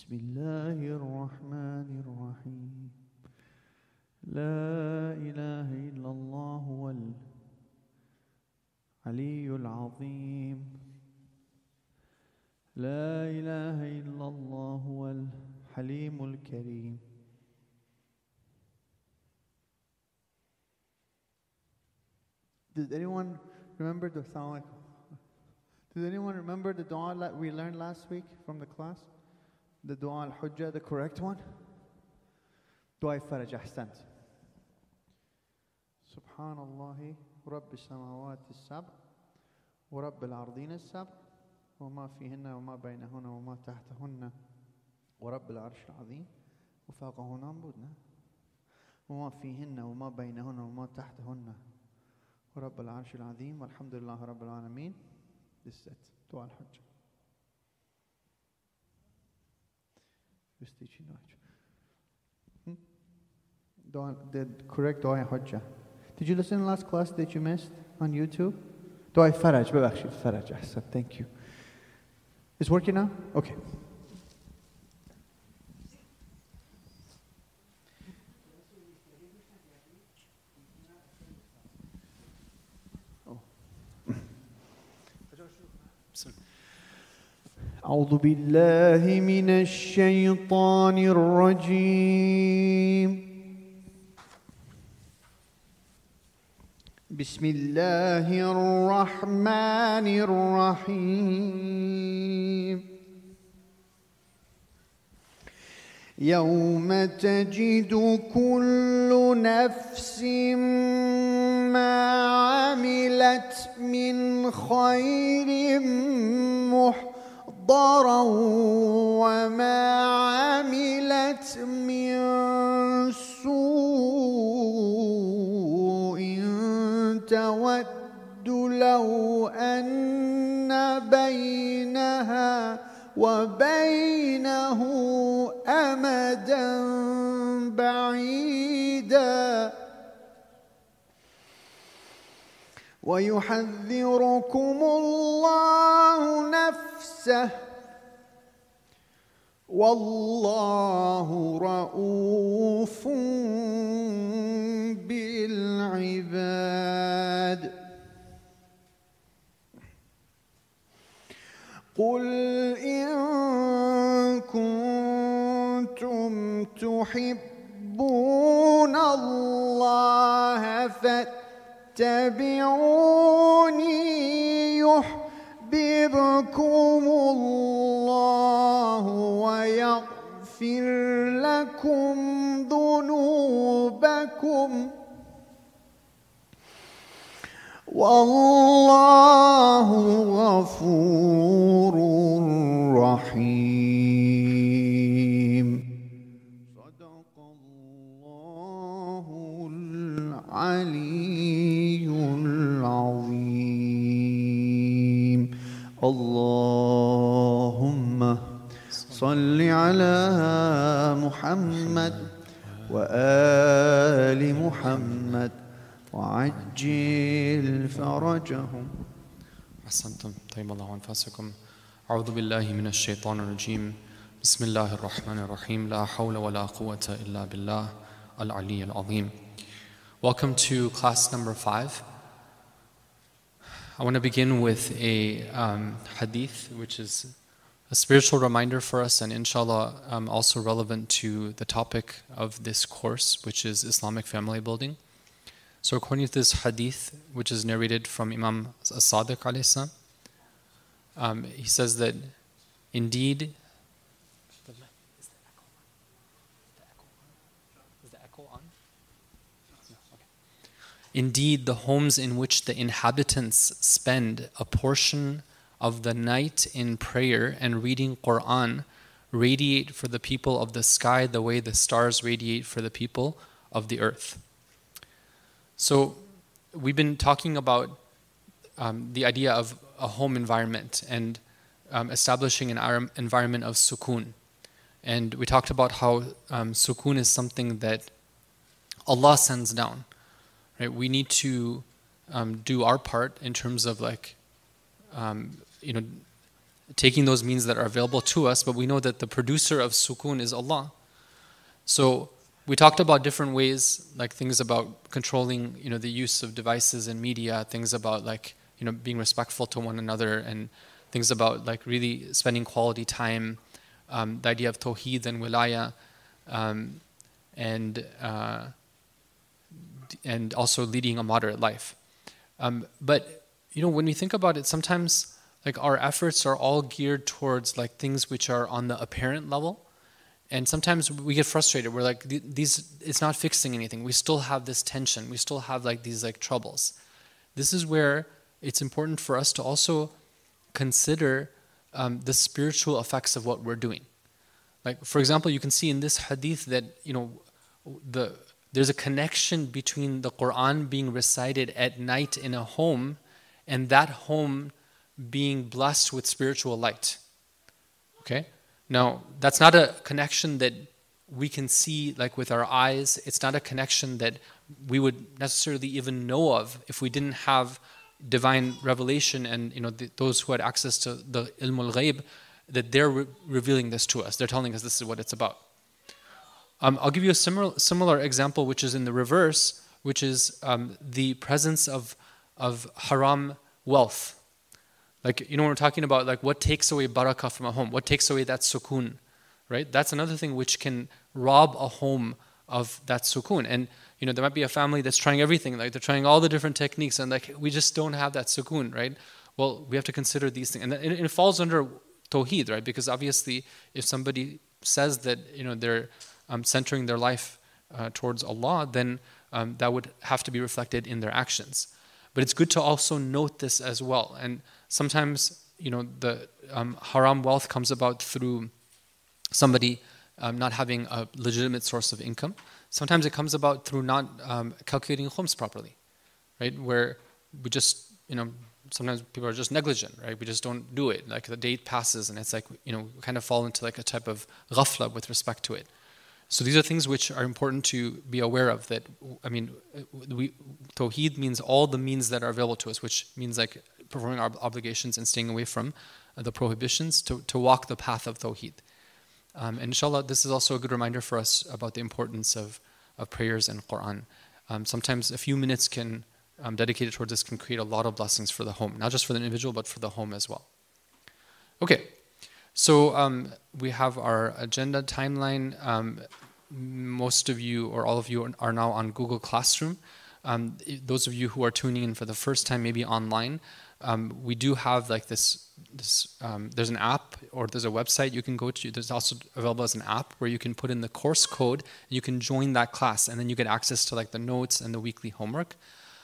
بسم الله الرحمن الرحيم لا إله إلا الله هو العلي العظيم لا إله إلا الله هو الحليم الكريم. Did anyone remember the sound? Did anyone remember the dua that we learned last week from the class? The dua al-hujjah, the correct one? Dua al-faraj, ahsant. Subhanallah, Rabb al-samawat al-sab, wa Rabb al-ardin al-sab, wa ma fihinna wa ma baynahunna wa ma tahtahunna, wa Rabb al-arsh al-azim, wa faqahunna ambudna, wa ma fihinna wa ma baynahunna wa ma tahtahunna, wa Rabb al-arsh al-azim, walhamdulillah Rabb al-alameen. This is it, dua al-hujjah. Who's teaching dua? The correct dua al-hujjah. Did you listen to the last class that you missed on YouTube? Dua al-faraj, ببخشid, faraj, ahsan, thank you. It's working now? Okay. أعوذ بالله من الشيطان الرجيم. بسم الله الرحمن الرحيم. يوم تجد كل نفس ما عملت من خير محضرا وما عملت من سوء تود لو أن بينها وبينه أمدا بعيدا ويحذركم الله نفسه والله رؤوف بالعباد. قل إن كنتم تحبون الله فاتبعوني يحببكم الله ويغفر لكم ذنوبكم والله غفور رحيم. صدق الله العلي العظيم. اللهم صل على محمد وآل محمد وعجل فرجهم. أحسنتم، طيب الله أنفاسكم. أعوذ بالله من الشيطان الرجيم. بسم الله الرحمن الرحيم. لا حول ولا قوة إلا بالله العلي العظيم. Welcome to class number 5. I want to begin with a hadith, which is a spiritual reminder for us and inshallah also relevant to the topic of this course, which is Islamic family building. So according to this hadith, which is narrated from Imam As-Sadiq alayhi salam, he says that indeed, indeed the homes in which the inhabitants spend a portion of the night in prayer and reading Quran radiate for the people of the sky the way the stars radiate for the people of the earth. So we've been talking about the idea of a home environment and establishing an environment of sukoon. And we talked about how sukoon is something that Allah sends down. Right? We need to do our part in terms of taking those means that are available to us, but we know that the producer of sukoon is Allah. So we talked about different ways, like things about controlling, the use of devices and media, things about like, being respectful to one another, and things about like really spending quality time, the idea of tawheed and wilaya, and also leading a moderate life. But when we think about it, sometimes like our efforts are all geared towards like things which are on the apparent level. And sometimes we get frustrated. We're like, it's not fixing anything. We still have this tension. We still have like these like troubles. This is where it's important for us to also consider the spiritual effects of what we're doing. Like, for example, you can see in this hadith that, there's a connection between the Quran being recited at night in a home and that home being blessed with spiritual light. Okay? Now, that's not a connection that we can see like with our eyes. It's not a connection that we would necessarily even know of if we didn't have divine revelation and those who had access to the ilm al-ghaib, that they're revealing this to us. They're telling us this is what it's about. I'll give you a similar example, which is in the reverse, which is the presence of haram wealth. Like, we're talking about like what takes away barakah from a home, what takes away that sukoon, right? That's another thing which can rob a home of that sukoon. And, there might be a family that's trying everything, like they're trying all the different techniques and like we just don't have that sukoon, right? Well, we have to consider these things. And it falls under tawheed, right? Because obviously if somebody says that, they're centering their life towards Allah, then that would have to be reflected in their actions. But it's good to also note this as well. And sometimes, the haram wealth comes about through somebody not having a legitimate source of income. Sometimes it comes about through not calculating khums properly, right? Where we just, sometimes people are just negligent, right? We just don't do it. Like the date passes and it's like, we kind of fall into like a type of ghafla with respect to it. So these are things which are important to be aware of. That, Tawheed means all the means that are available to us, which means like performing our obligations and staying away from the prohibitions to walk the path of Tawheed. And inshallah, this is also a good reminder for us about the importance of prayers and Quran. Sometimes a few minutes dedicated towards this can create a lot of blessings for the home, not just for the individual, but for the home as well. Okay. So we have our agenda timeline. Most of you or all of you are now on Google Classroom. Those of you who are tuning in for the first time, maybe online, we do have like this there's an app or there's a website you can go to. There's also available as an app where you can put in the course code and you can join that class, and then you get access to like the notes and the weekly homework.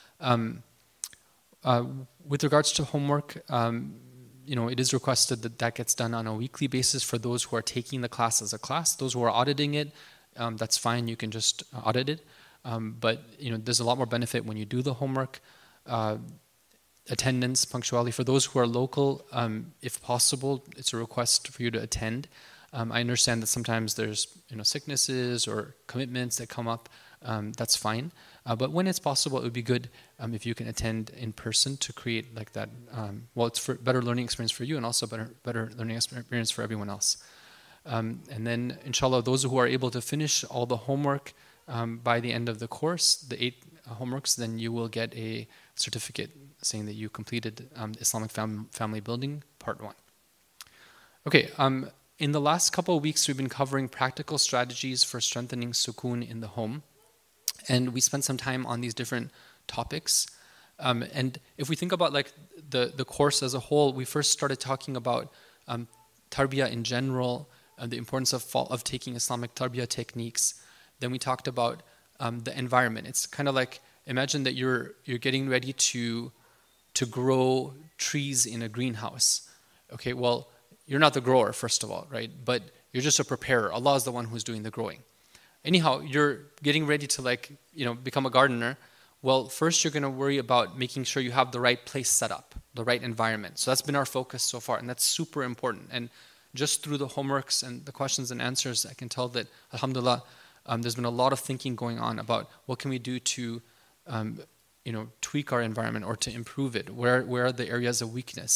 With regards to homework, it is requested that gets done on a weekly basis for those who are taking the class as a class. Those who are auditing it, that's fine. You can just audit it. But there's a lot more benefit when you do the homework. Attendance, punctuality. For those who are local, if possible, it's a request for you to attend. I understand that sometimes there's sicknesses or commitments that come up. That's fine. But when it's possible, it would be good if you can attend in person to create like that. It's for better learning experience for you and also better learning experience for everyone else. And then, inshallah, those who are able to finish all the homework by the end of the course, the 8 homeworks, then you will get a certificate saying that you completed Islamic Family Building Part 1. Okay. In the last couple of weeks, we've been covering practical strategies for strengthening sukoon in the home. And we spent some time on these different topics. And if we think about like the course as a whole, we first started talking about tarbiyah in general, the importance of taking Islamic tarbiyah techniques. Then we talked about the environment. It's kind of like, imagine that you're getting ready to grow trees in a greenhouse. Okay, well, you're not the grower, first of all, right? But you're just a preparer. Allah is the one who's doing the growing. Anyhow, you're getting ready to become a gardener. Well, first you're going to worry about making sure you have the right place set up, the right environment. So that's been our focus so far, and that's super important. And just through the homeworks and the questions and answers, I can tell that, alhamdulillah, there's been a lot of thinking going on about what can we do to tweak our environment or to improve it. Where are the areas of weakness?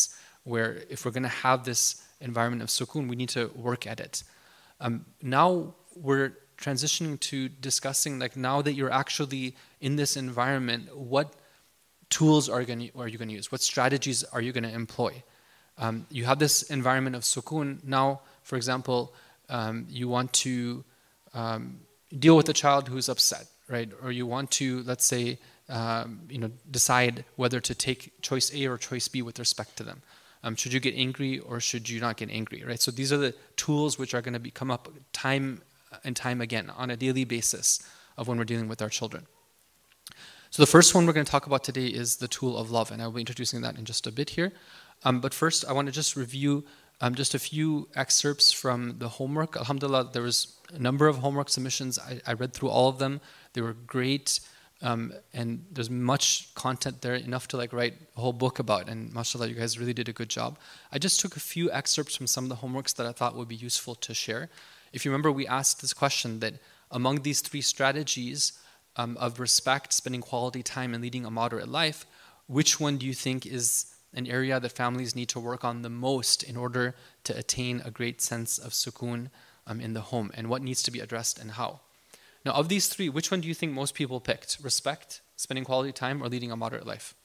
where if we're going to have this environment of sukoon, we need to work at it. Now we're transitioning to discussing, like, now that you're actually in this environment, what tools are you going to use? What strategies are you going to employ? You have this environment of sukoon. Now, for example, you want to deal with a child who's upset, right? Or you want to, let's say, decide whether to take choice A or choice B with respect to them. Should you get angry or should you not get angry, right? So these are the tools which are going to come up time and time again on a daily basis of when we're dealing with our children. So the first one we're going to talk about today is the tool of love, and I'll be introducing that in just a bit here. But first, I want to just review just a few excerpts from the homework. Alhamdulillah, there was a number of homework submissions. I read through all of them. They were great. And there's much content there, enough to write a whole book about. And mashallah, you guys really did a good job. I just took a few excerpts from some of the homeworks that I thought would be useful to share. If you remember, we asked this question that among these three strategies of respect, spending quality time, and leading a moderate life, which one do you think is an area that families need to work on the most in order to attain a great sense of sukoon in the home? And what needs to be addressed and how? Now, of these three, which one do you think most people picked? Respect, spending quality time, or leading a moderate life?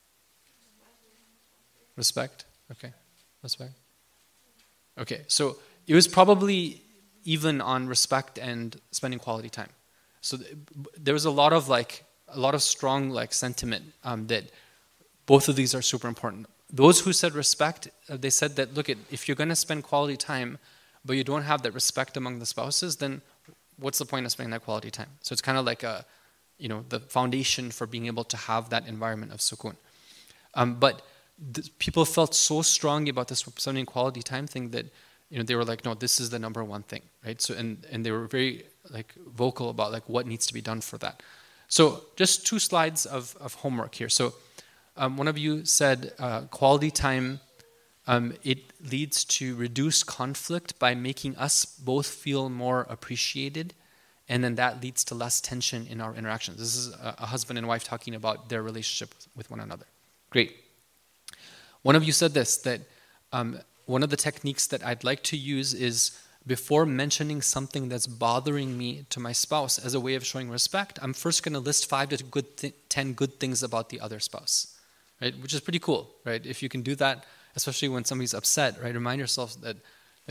Respect? Okay. Respect. Okay, so it was probably even on respect and spending quality time. So there was a lot of strong sentiment that both of these are super important. Those who said respect, they said that, look, if you're going to spend quality time, but you don't have that respect among the spouses, then what's the point of spending that quality time? So it's kind of like the foundation for being able to have that environment of sukoon. But people felt so strongly about this spending quality time thing that they were like, no, this is the number one thing, right? So and they were very vocal about what needs to be done for that. So just 2 slides of homework here. So one of you said quality time. It leads to reduced conflict by making us both feel more appreciated, and then that leads to less tension in our interactions. This is a husband and wife talking about their relationship with one another. Great. One of you said this, that one of the techniques that I'd like to use is before mentioning something that's bothering me to my spouse as a way of showing respect, I'm first going to list 5 to 10 good things about the other spouse, right? Which is pretty cool, right? If you can do that, especially when somebody's upset, right? Remind yourself that,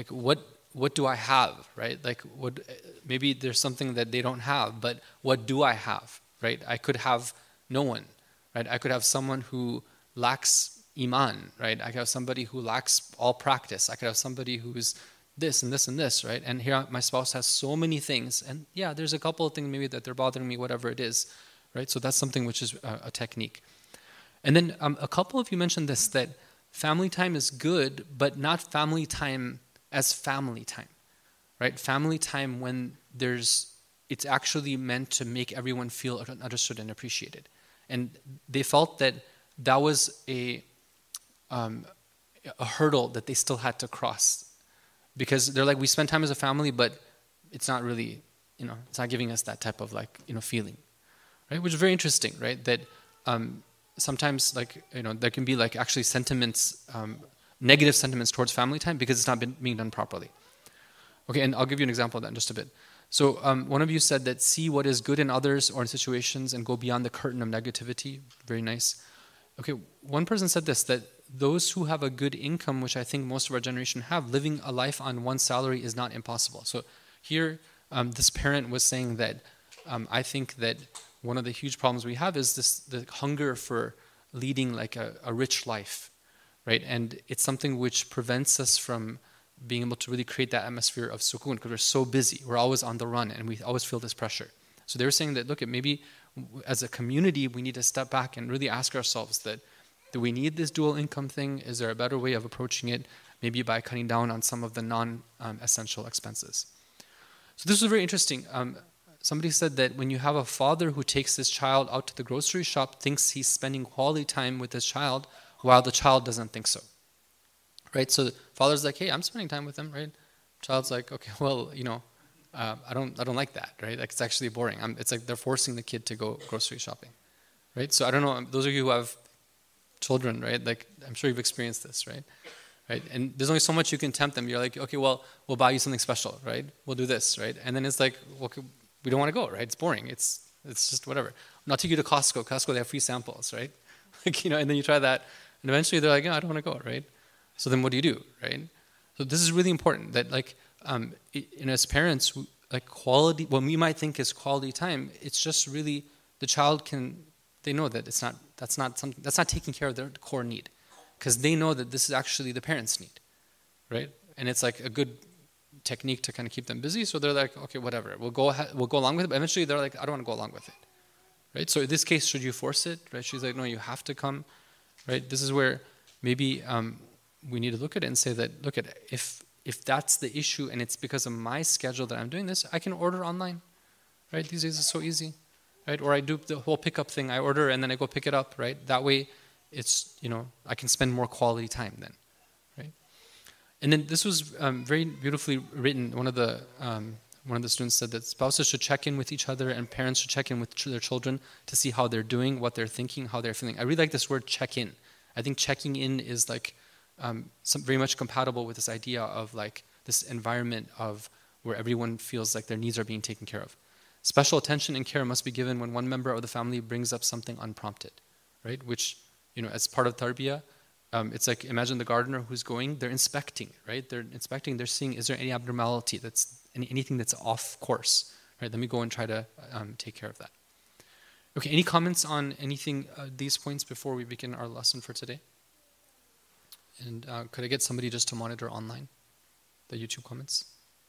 what do I have, right? Maybe there's something that they don't have, but what do I have, right? I could have no one, right? I could have someone who lacks iman, right? I could have somebody who lacks all practice. I could have somebody who's this and this and this, right? And here my spouse has so many things, and yeah, there's a couple of things maybe that they're bothering me, whatever it is, right? So that's something which is a technique. And then a couple of you mentioned this, that family time is good, but not family time as family time, right? Family time when it's actually meant to make everyone feel understood and appreciated. And they felt that was a hurdle that they still had to cross, because they're like, we spend time as a family, but it's not really, it's not giving us that type of feeling, right? Which is very interesting, right? That sometimes there can be actually sentiments, negative sentiments towards family time because it's not being done properly. Okay, and I'll give you an example of that in just a bit. So one of you said that see what is good in others or in situations and go beyond the curtain of negativity. Very nice. Okay, one person said this, that those who have a good income, which I think most of our generation have, living a life on one salary is not impossible. So here, this parent was saying that I think that one of the huge problems we have is the hunger for leading a rich life, right? And it's something which prevents us from being able to really create that atmosphere of sukoon because we're so busy. We're always on the run and we always feel this pressure. So they were saying that, look, maybe as a community, we need to step back and really ask ourselves that, do we need this dual income thing? Is there a better way of approaching it? Maybe by cutting down on some of the non-essential expenses. So this was very interesting. Somebody said that when you have a father who takes his child out to the grocery shop, thinks he's spending quality time with his child, while the child doesn't think so. Right? So the father's like, hey, I'm spending time with him, right? Child's like, okay, well, I don't like that, right? It's actually boring. It's like they're forcing the kid to go grocery shopping, right? So I don't know, those of you who have children, right? I'm sure you've experienced this, right? right? And there's only so much you can tempt them. You're like, okay, well, we'll buy you something special, right? We'll do this, right? And then it's like, well, we don't want to go, right? It's boring. It's just whatever. I'll take you to Costco. Costco, they have free samples, right? Like, and then you try that, and eventually they're like, I don't want to go, right? So then what do, right? So this is really important that, like, as parents, like quality, what we might think is quality time, it's just really the child they know that that's not taking care of their core need, because they know that this is actually the parents' need, right? And it's like a good technique to kind of keep them busy. So they're like, okay, whatever, we'll go along with it. But eventually they're like, I don't want to go along with it, right? So in this case, should you force it, right? She's like, no, you have to come, right? This is where maybe we need to look at it and say that, look at it, if that's the issue and it's because of my schedule that I'm doing this, I can order online, right? These days it's so easy, right? Or I do the whole pickup thing. I order and then I go pick it up, right? That way it's, I can spend more quality time then, right? And then this was very beautifully written. One of the students said that spouses should check in with each other and parents should check in with their children to see how they're doing, what they're thinking, how they're feeling. I really like this word check in. I think checking in is like very much compatible with this idea of like this environment of where everyone feels like their needs are being taken care of. Special attention and care must be given when one member of the family brings up something unprompted, right? Which, as part of tarbiyah, it's like, imagine the gardener who's they're inspecting, right? They're inspecting, they're seeing, is there any abnormality, anything that's off course, right? Let me go and try to take care of that. Okay, any comments on anything, these points before we begin our lesson for today? And could I get somebody just to monitor online, the YouTube comments?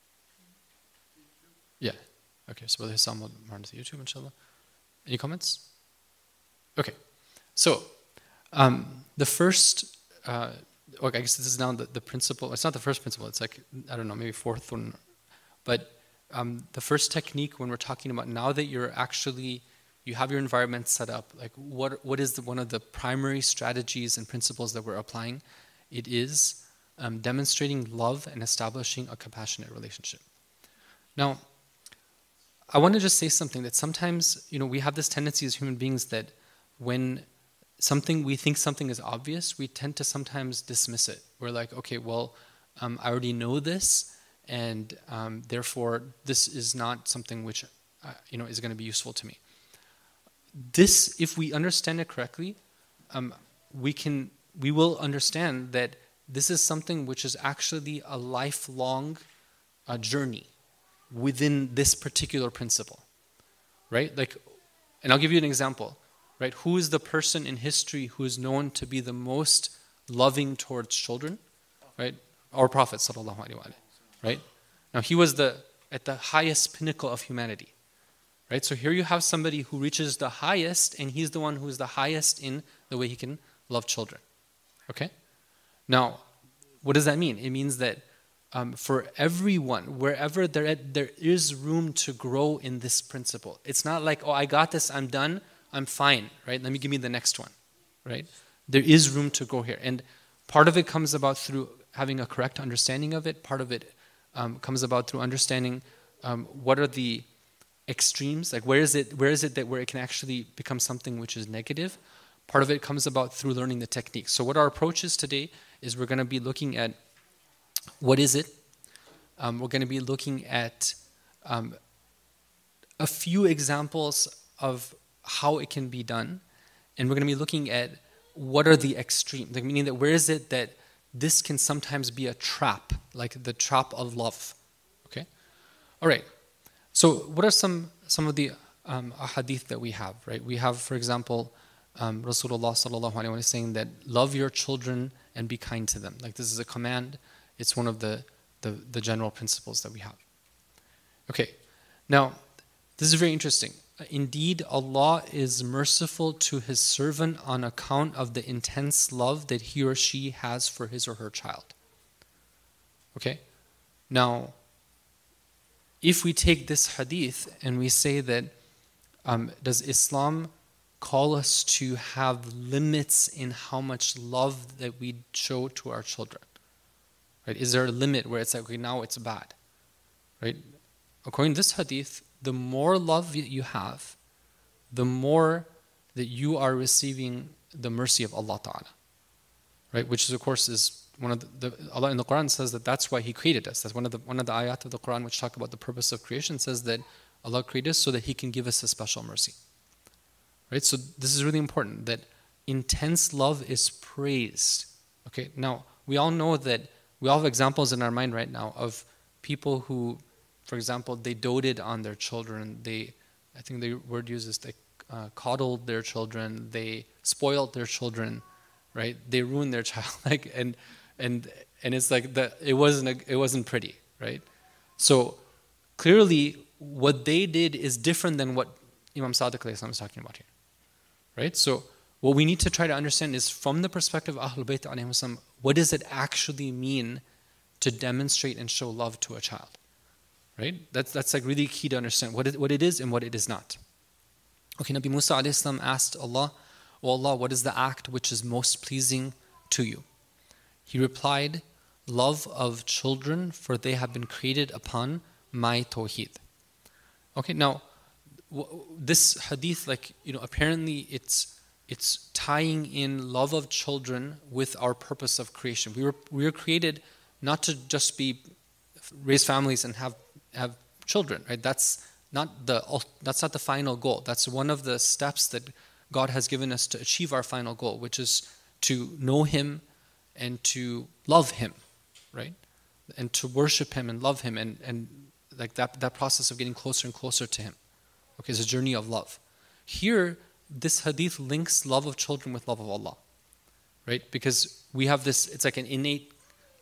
Yeah. Okay, so Hissam will monitor the YouTube, inshallah. Any comments? Okay. So, the first, I guess this is now the principle. It's not the first principle. It's like, I don't know, maybe fourth one. But the first technique when we're talking about now that you have your environment set up, like what is one of the primary strategies and principles that we're applying? It is demonstrating love and establishing a compassionate relationship. Now, I want to just say something that sometimes, we have this tendency as human beings that when we think something is obvious, we tend to sometimes dismiss it. We're like, okay, well, I already know this, and therefore this is not something which, is going to be useful to me. This, if we understand it correctly, we will understand that this is something which is actually a lifelong journey within this particular principle, right? Like, and I'll give you an example, right? Who is the person in history who is known to be the most loving towards children, right? Our Prophet sallallahu alaihi wasallam, right? Now he was at the highest pinnacle of humanity, right? So here you have somebody who reaches the highest, and he's the one who is the highest in the way he can love children. Okay? Now, what does that mean? It means that for everyone, wherever there is room to grow in this principle. It's not like, oh, I got this, I'm done, I'm fine, right? Give me the next one, right? There is room to grow here. And part of it comes about through having a correct understanding of it. Part of it comes about through understanding what are the extremes, like where is it that where it can actually become something which is negative. Part of it comes about through learning the techniques. So what our approach is today is we're going to be looking at what is it. We're going to be looking at a few examples of how it can be done. And we're going to be looking at what are the extremes, like meaning that where is it that this can sometimes be a trap, like the trap of love. Okay? All right. So what are some of the ahadith that we have, right? We have, for example, Rasulullah sallallahu alaihi wasallam saying that love your children and be kind to them. Like this is a command. It's one of the general principles that we have. Okay, now this is very interesting. Indeed, Allah is merciful to His servant on account of the intense love that he or she has for his or her child. Okay, now if we take this hadith and we say that does Islam call us to have limits in how much love that we show to our children? Right? Is there a limit where it's like, okay, now it's bad? Right? According to this hadith, the more love you have, the more that you are receiving the mercy of Allah Ta'ala. Right? Which is, of course, is one of Allah in the Quran says that that's why He created us. That's one of the ayat of the Quran which talk about the purpose of creation, says that Allah created us so that He can give us a special mercy. Right? So this is really important, that intense love is praised. Okay, now we all know that we all have examples in our mind right now of people who, for example, they doted on their children. I think the word used is they coddled their children. They spoiled their children, right? They ruined their child, and it's like it wasn't pretty, right? So clearly, what they did is different than what Imam Sadiq alayhi salam is talking about here, right? So what we need to try to understand is, from the perspective of Ahlul Bayt alayhim salam, what does it actually mean to demonstrate and show love to a child, right? That's like really key to understand what it is and what it is not. Okay, Nabi Musa alayhi salam asked Allah, "O Allah, what is the act which is most pleasing to you?" He replied, "Love of children, for they have been created upon my tawheed." Okay, now this hadith, apparently it's tying in love of children with our purpose of creation. We were created not to just raise families and have children, right? That's not the final goal. That's one of the steps that God has given us to achieve our final goal, which is to know Him and to love Him, right? And to worship Him and love Him, and like that process of getting closer and closer to Him. Okay, it's a journey of love. Here, this hadith links love of children with love of Allah, right? Because we have this, it's like an innate,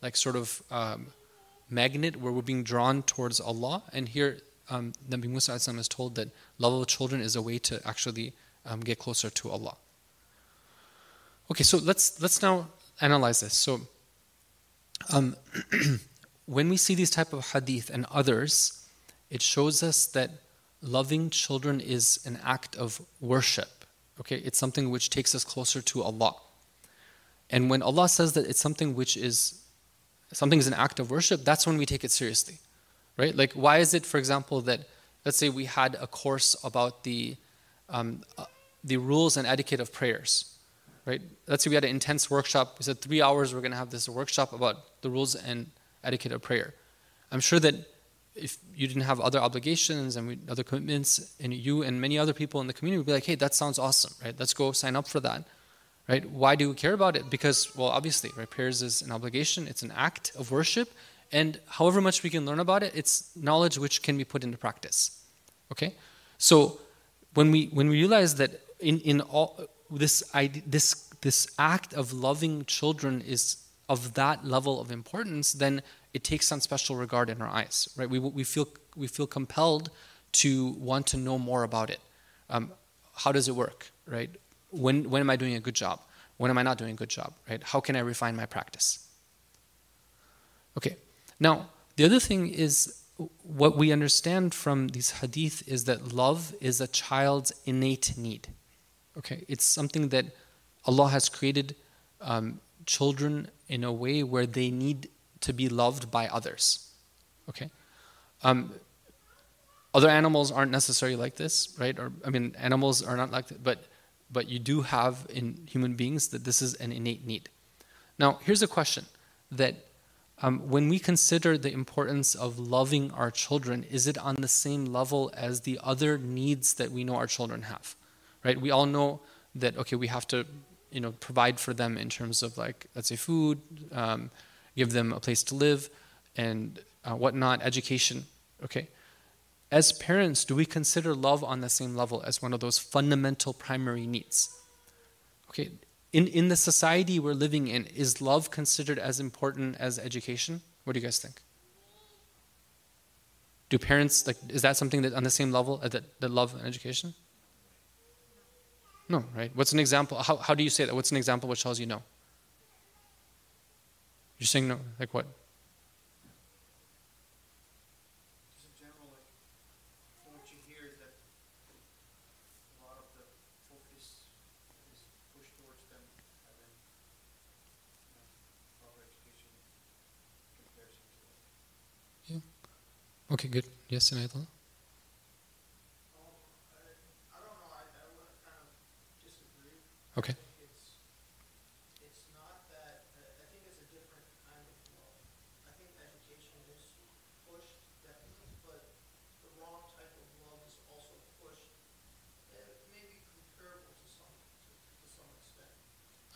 magnet where we're being drawn towards Allah. And here, Nabi Musa is told that love of children is a way to actually get closer to Allah. Okay, so let's now analyze this. So, when we see these type of hadith and others, it shows us that loving children is an act of worship. Okay, it's something which takes us closer to Allah. And when Allah says that it's something is an act of worship, that's when we take it seriously, right? Like, why is it, for example, that let's say we had a course about the rules and etiquette of prayers, right? Let's say we had an intense workshop. We said 3 hours we're going to have this workshop about the rules and etiquette of prayer. I'm sure that if you didn't have other obligations and other commitments, and you and many other people in the community would be like, hey, that sounds awesome, right? Let's go sign up for that, right? Why do we care about it? Because, well, obviously, right? Prayers is an obligation. It's an act of worship. And however much we can learn about it, it's knowledge which can be put into practice, okay? So when we realize that in all this act of loving children is of that level of importance, then it takes on special regard in our eyes, right? We feel compelled to want to know more about it. How does it work, right? When am I doing a good job? When am I not doing a good job, right? How can I refine my practice? Okay. Now, the other thing is, what we understand from these hadith is that love is a child's innate need. Okay, it's something that Allah has created children in a way where they need to be loved by others. Okay, other animals aren't necessarily like this, right? Animals are not like that, but you do have in human beings that this is an innate need. Now, here's a question that when we consider the importance of loving our children, is it on the same level as the other needs that we know our children have? Right? We all know that, okay, we have to, provide for them in terms of, like, let's say food, give them a place to live, and whatnot, education. Okay. As parents, do we consider love on the same level as one of those fundamental primary needs? Okay. In the society we're living in, is love considered as important as education? What do you guys think? Do parents, is that something that on the same level that love and education? No, right? What's an example? How do you say that? What's an example which tells you no? You're saying no, like what? Just in general, from what you hear is that a lot of the focus is pushed towards them having proper education in comparison to Yeah. Okay, good. Yes, Inayatullah? I don't know. I would kind of disagree. Okay. It's not that. I think it's a different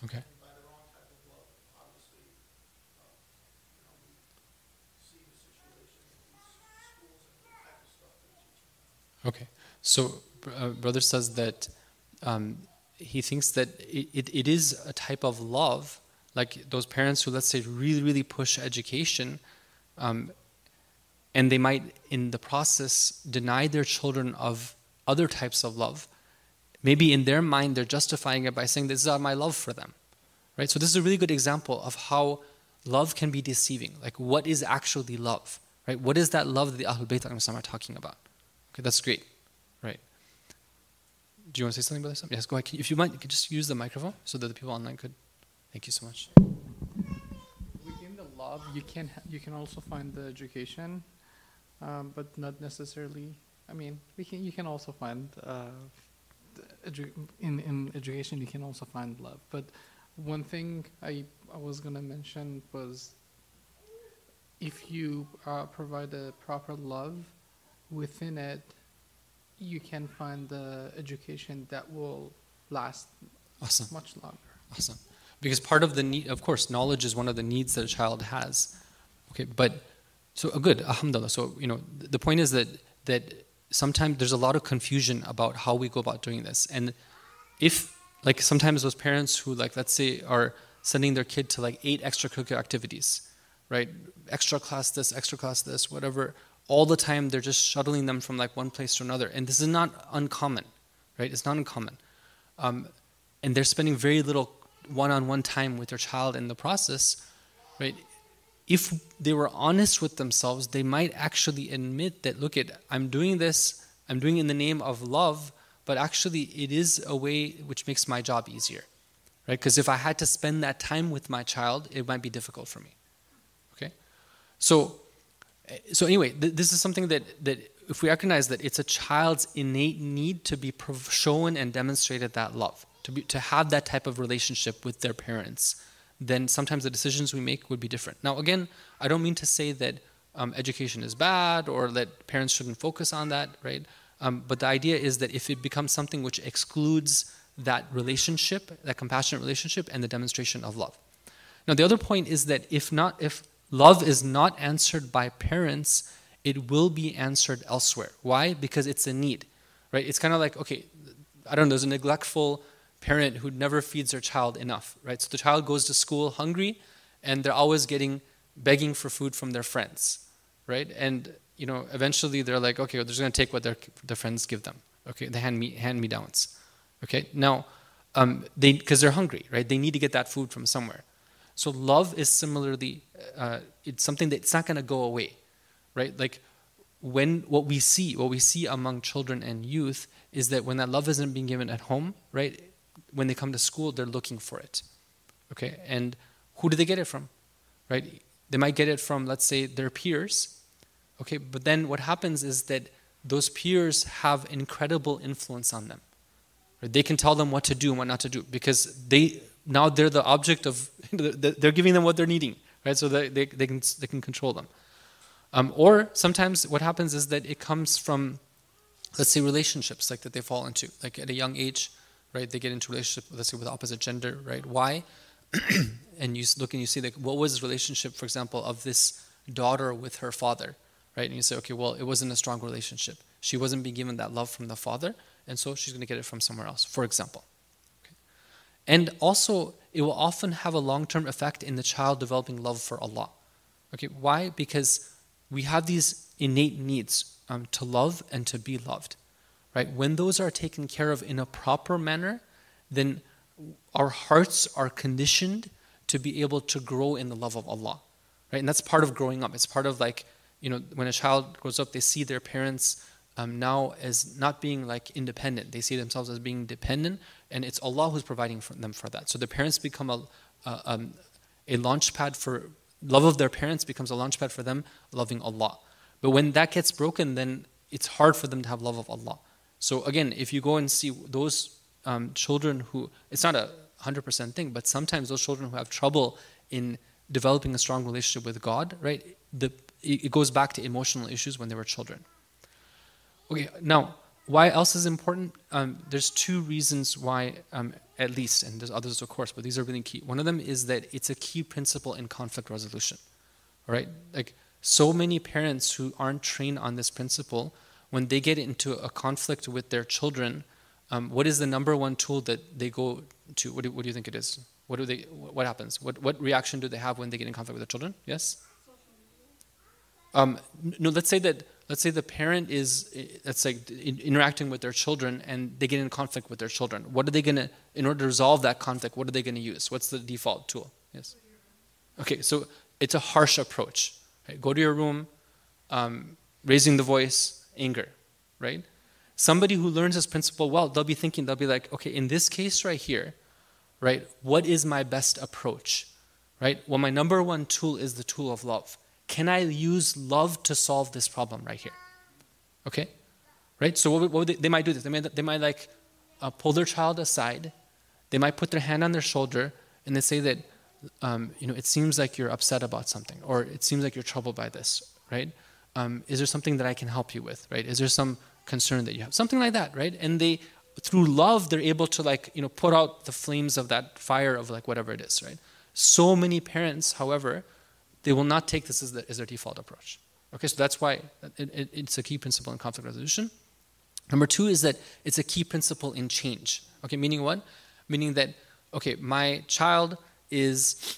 Okay. And by the wrong type of love, obviously, we see the situation in these schools and the type of stuff they're teaching. Okay. So, brother says that he thinks that it is a type of love, like those parents who, let's say, really, really push education, and they might, in the process, deny their children of other types of love. Maybe in their mind, they're justifying it by saying, this is my love for them. Right? So this is a really good example of how love can be deceiving. Like, what is actually love? Right? What is that love that the Ahlul Bayt are talking about? Okay, that's great. Right. Do you want to say something about this? Yes, go ahead. If you mind, you can just use the microphone so that the people online could. Thank you so much. Within the love, you can also find the education, but not necessarily. I mean, you can also find in education you can also find love. But one thing I was gonna mention was if you provide a proper love within it, you can find the education that will last Awesome. much longer. Awesome. Because part of the need, of course, knowledge is one of the needs that a child has. Okay, but so good, alhamdulillah. So the point is that sometimes there's a lot of confusion about how we go about doing this, and if like sometimes those parents who like let's say are sending their kid to like 8 extracurricular activities, right? Extra class this, whatever. All the time they're just shuttling them from like one place to another, and this is not uncommon, right? It's not uncommon, and they're spending very little one-on-one time with their child in the process, right? If they were honest with themselves, they might actually admit that, look, I'm doing this, I'm doing it in the name of love, but actually it is a way which makes my job easier, right? Because if I had to spend that time with my child, it might be difficult for me, okay? So anyway, this is something that if we recognize that it's a child's innate need to be shown and demonstrated that love, to have that type of relationship with their parents, then sometimes the decisions we make would be different. Now, again, I don't mean to say that education is bad or that parents shouldn't focus on that, right? But the idea is that if it becomes something which excludes that relationship, that compassionate relationship, and the demonstration of love. Now, the other point is that if love is not answered by parents, it will be answered elsewhere. Why? Because it's a need, right? It's kind of like, okay, I don't know, there's a neglectful parent who never feeds their child enough, right? So the child goes to school hungry, and they're always begging for food from their friends, right? And eventually they're like, okay, well, they're just going to take what their friends give them, okay? The hand-me-downs, okay? Now, because they're hungry, right? They need to get that food from somewhere. So love is similarly, it's something that's not going to go away, right? Like what we see among children and youth is that when that love isn't being given at home, right? When they come to school, they're looking for it, okay? And who do they get it from, right? They might get it from, let's say, their peers, okay? But then what happens is that those peers have incredible influence on them, right? They can tell them what to do and what not to do because now they're the object of, they're giving them what they're needing, right? So they can control them. Or sometimes what happens is that it comes from, let's say, relationships like that they fall into, like at a young age, right? They get into a relationship, let's say, with opposite gender, right? Why? And you look and you see, like, what was the relationship, for example, of this daughter with her father, right? And you say, okay, well, it wasn't a strong relationship. She wasn't being given that love from the father, and so she's going to get it from somewhere else, for example. Okay. And also, it will often have a long-term effect in the child developing love for Allah. Okay, why? Because we have these innate needs to love and to be loved. Right? When those are taken care of in a proper manner, then our hearts are conditioned to be able to grow in the love of Allah. Right? And that's part of growing up. It's part of like, when a child grows up, they see their parents now as not being like independent. They see themselves as being dependent, and it's Allah who's providing for them for that. So the parents become a launch pad for, love of their parents becomes a launch pad for them loving Allah. But when that gets broken, then it's hard for them to have love of Allah. So again, if you go and see those children who, it's not 100% thing, but sometimes those children who have trouble in developing a strong relationship with God, right? It goes back to emotional issues when they were children. Okay, now, why else is important? There's two reasons why, at least, and there's others of course, but these are really key. One of them is that it's a key principle in conflict resolution. All right, like so many parents who aren't trained on this principle, when they get into a conflict with their children, what is the number one tool that they go to? What do you think it is? What happens? What reaction do they have when they get in conflict with their children? Yes? No, let's say the parent is, let's say, interacting with their children and they get in conflict with their children. What are they going to, in order to resolve that conflict, what are they going to use? What's the default tool? Yes? Okay, so it's a harsh approach. Right? Go to your room, raising the voice, anger, right? Somebody who learns this principle well, they'll be like, okay, in this case right here, right, what is my best approach, right? Well, my number one tool is the tool of love. Can I use love to solve this problem right here? Okay, right? So they might do this. They might like pull their child aside. They might put their hand on their shoulder and they say that, it seems like you're upset about something, or it seems like you're troubled by this, right? Is there something that I can help you with, right? Is there some concern that you have? Something like that, right? And they, through love, they're able to put out the flames of that fire of like whatever it is, right? So many parents, however, they will not take this as their default approach. Okay, so that's why it's a key principle in conflict resolution. Number two is that it's a key principle in change. Okay, meaning what? Meaning that, okay, my child is,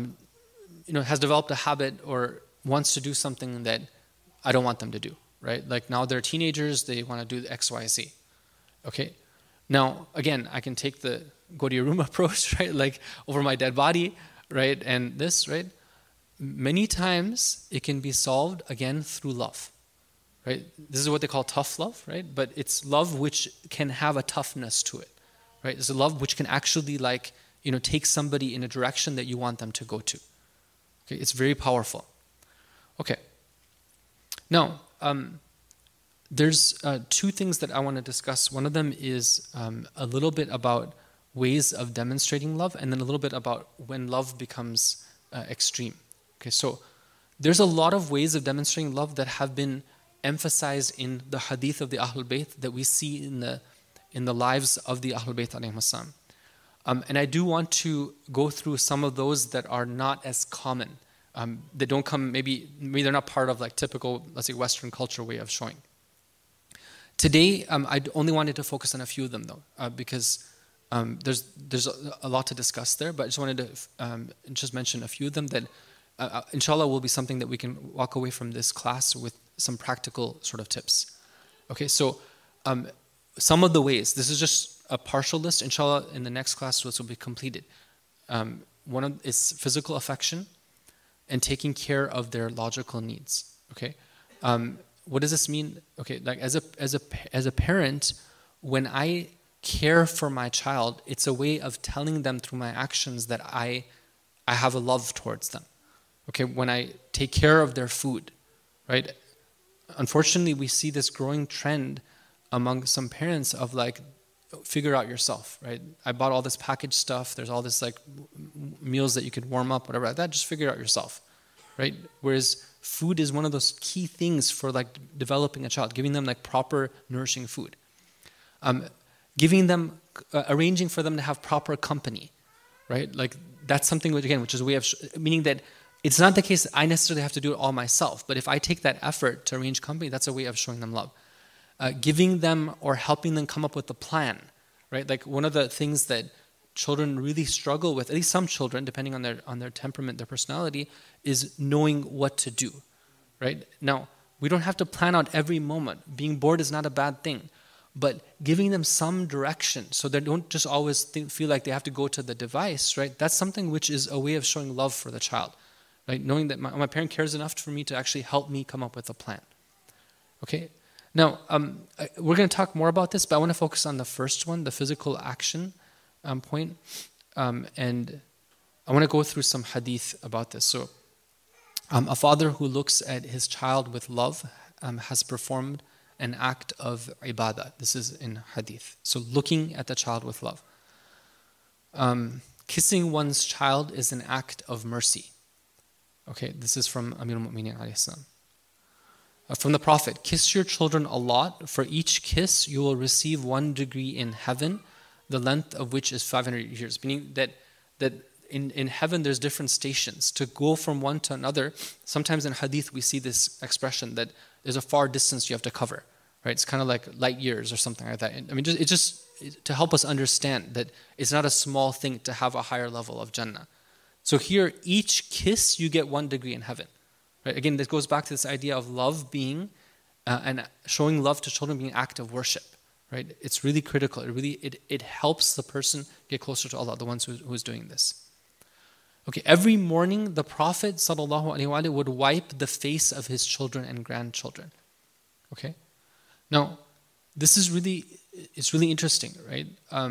has developed a habit or wants to do something that I don't want them to do, right? Like now they're teenagers, they want to do X, Y, Z. Okay, now again, I can take the go to your room approach, right? Like over my dead body, right? And this, right? Many times it can be solved again through love, right? This is what they call tough love, right? But it's love which can have a toughness to it, right? It's a love which can actually take somebody in a direction that you want them to go to. Okay, it's very powerful. Okay. Now, there's two things that I want to discuss. One of them is a little bit about ways of demonstrating love, and then a little bit about when love becomes extreme. Okay, so there's a lot of ways of demonstrating love that have been emphasized in the hadith of the Ahlul Bayt that we see in the lives of the Ahlul Bayt alayhim assalam. And I do want to go through some of those that are not as common. They don't come, maybe they're not part of like typical, let's say, Western culture way of showing. Today, I only wanted to focus on a few of them though, because there's a lot to discuss there, but I just wanted to just mention a few of them that inshallah will be something that we can walk away from this class with some practical sort of tips. Okay, so some of the ways, this is just a partial list, inshallah in the next class this will be completed. One is physical affection and taking care of their logical needs. Okay, what does this mean? Okay, like as a parent, when I care for my child, it's a way of telling them through my actions that I have a love towards them. Okay, when I take care of their food, right? Unfortunately, we see this growing trend among some parents of like, figure out yourself, right? I bought all this packaged stuff. There's all this like meals that you could warm up, whatever like that. Just figure it out yourself, right? Whereas food is one of those key things for like developing a child, giving them like proper nourishing food, giving them, arranging for them to have proper company, right? Like that's something which is a way of meaning that it's not the case that I necessarily have to do it all myself, but if I take that effort to arrange company, that's a way of showing them love. Giving them or helping them come up with a plan, right? Like one of the things that children really struggle with, at least some children, depending on their temperament, their personality, is knowing what to do, right? Now, we don't have to plan out every moment. Being bored is not a bad thing, but giving them some direction so they don't just always feel like they have to go to the device, right? That's something which is a way of showing love for the child, right? Knowing that my parent cares enough for me to actually help me come up with a plan, okay? Now, we're going to talk more about this, but I want to focus on the first one, the physical action point. And I want to go through some hadith about this. So, a father who looks at his child with love has performed an act of ibadah. This is in hadith. So, looking at the child with love. Kissing one's child is an act of mercy. Okay, this is from Amir al-Mu'mineen alayhi salam. from the Prophet, kiss your children a lot. For each kiss, you will receive 1 degree in heaven, the length of which is 500 years. Meaning that in heaven, there's different stations. To go from one to another, sometimes in hadith, we see this expression that there's a far distance you have to cover. Right? It's kind of like light years or something like that. I mean, it's just to help us understand that it's not a small thing to have a higher level of Jannah. So here, each kiss, you get 1 degree in heaven. Right? Again, this goes back to this idea of love being, and showing love to children being an act of worship. Right? It's really critical. It helps the person get closer to Allah, the ones who's doing this. Okay, every morning, the Prophet ﷺ would wipe the face of his children and grandchildren. Okay? Now, this is really interesting, right?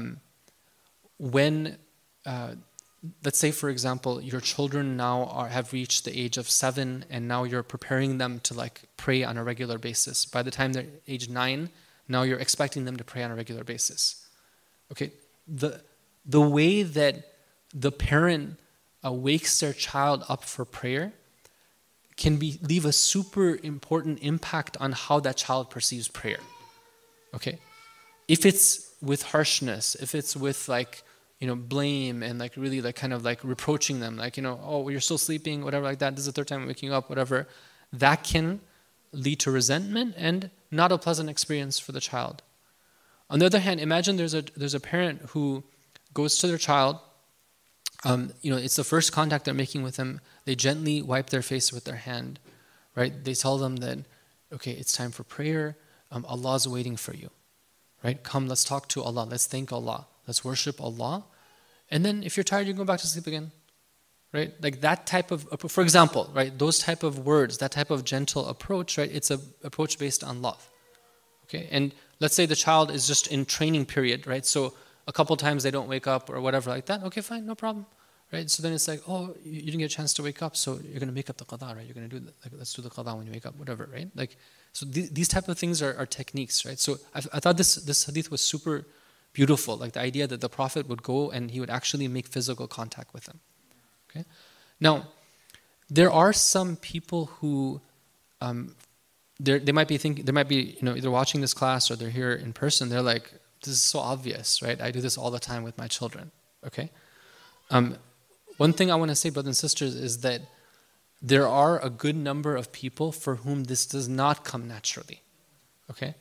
When, let's say, for example, your children now have reached the age of 7, and now you're preparing them to like pray on a regular basis. By the time they're age 9, now you're expecting them to pray on a regular basis. Okay, the way that the parent wakes their child up for prayer can leave a super important impact on how that child perceives prayer. Okay, if it's with harshness, if it's with like, blame and like really like kind of like reproaching them, like, oh, you're still sleeping, whatever like that, this is the 3rd time I'm waking up, whatever, that can lead to resentment and not a pleasant experience for the child. On the other hand, imagine there's a parent who goes to their child, it's the first contact they're making with them, they gently wipe their face with their hand, right? They tell them that, okay, it's time for prayer, Allah's waiting for you, right? Come, let's talk to Allah, let's thank Allah, let's worship Allah, and then if you're tired, you go back to sleep again, right? Like that type of, for example, right, those type of words, that type of gentle approach, right, it's an approach based on love, okay? And let's say the child is just in training period, right? So a couple times they don't wake up or whatever like that, okay, fine, no problem, right? So then it's like, oh, you didn't get a chance to wake up, so you're going to make up the qada, right? You're going to do, like, let's do the qada when you wake up, whatever, right? Like, so these type of things are techniques, right? So I thought this hadith was super beautiful, like the idea that the Prophet would go and he would actually make physical contact with them. Okay. Now, there are some people who, they might be thinking, either watching this class or they're here in person. They're like, this is so obvious, right? I do this all the time with my children. Okay. One thing I want to say, brothers and sisters, is that there are a good number of people for whom this does not come naturally. Okay.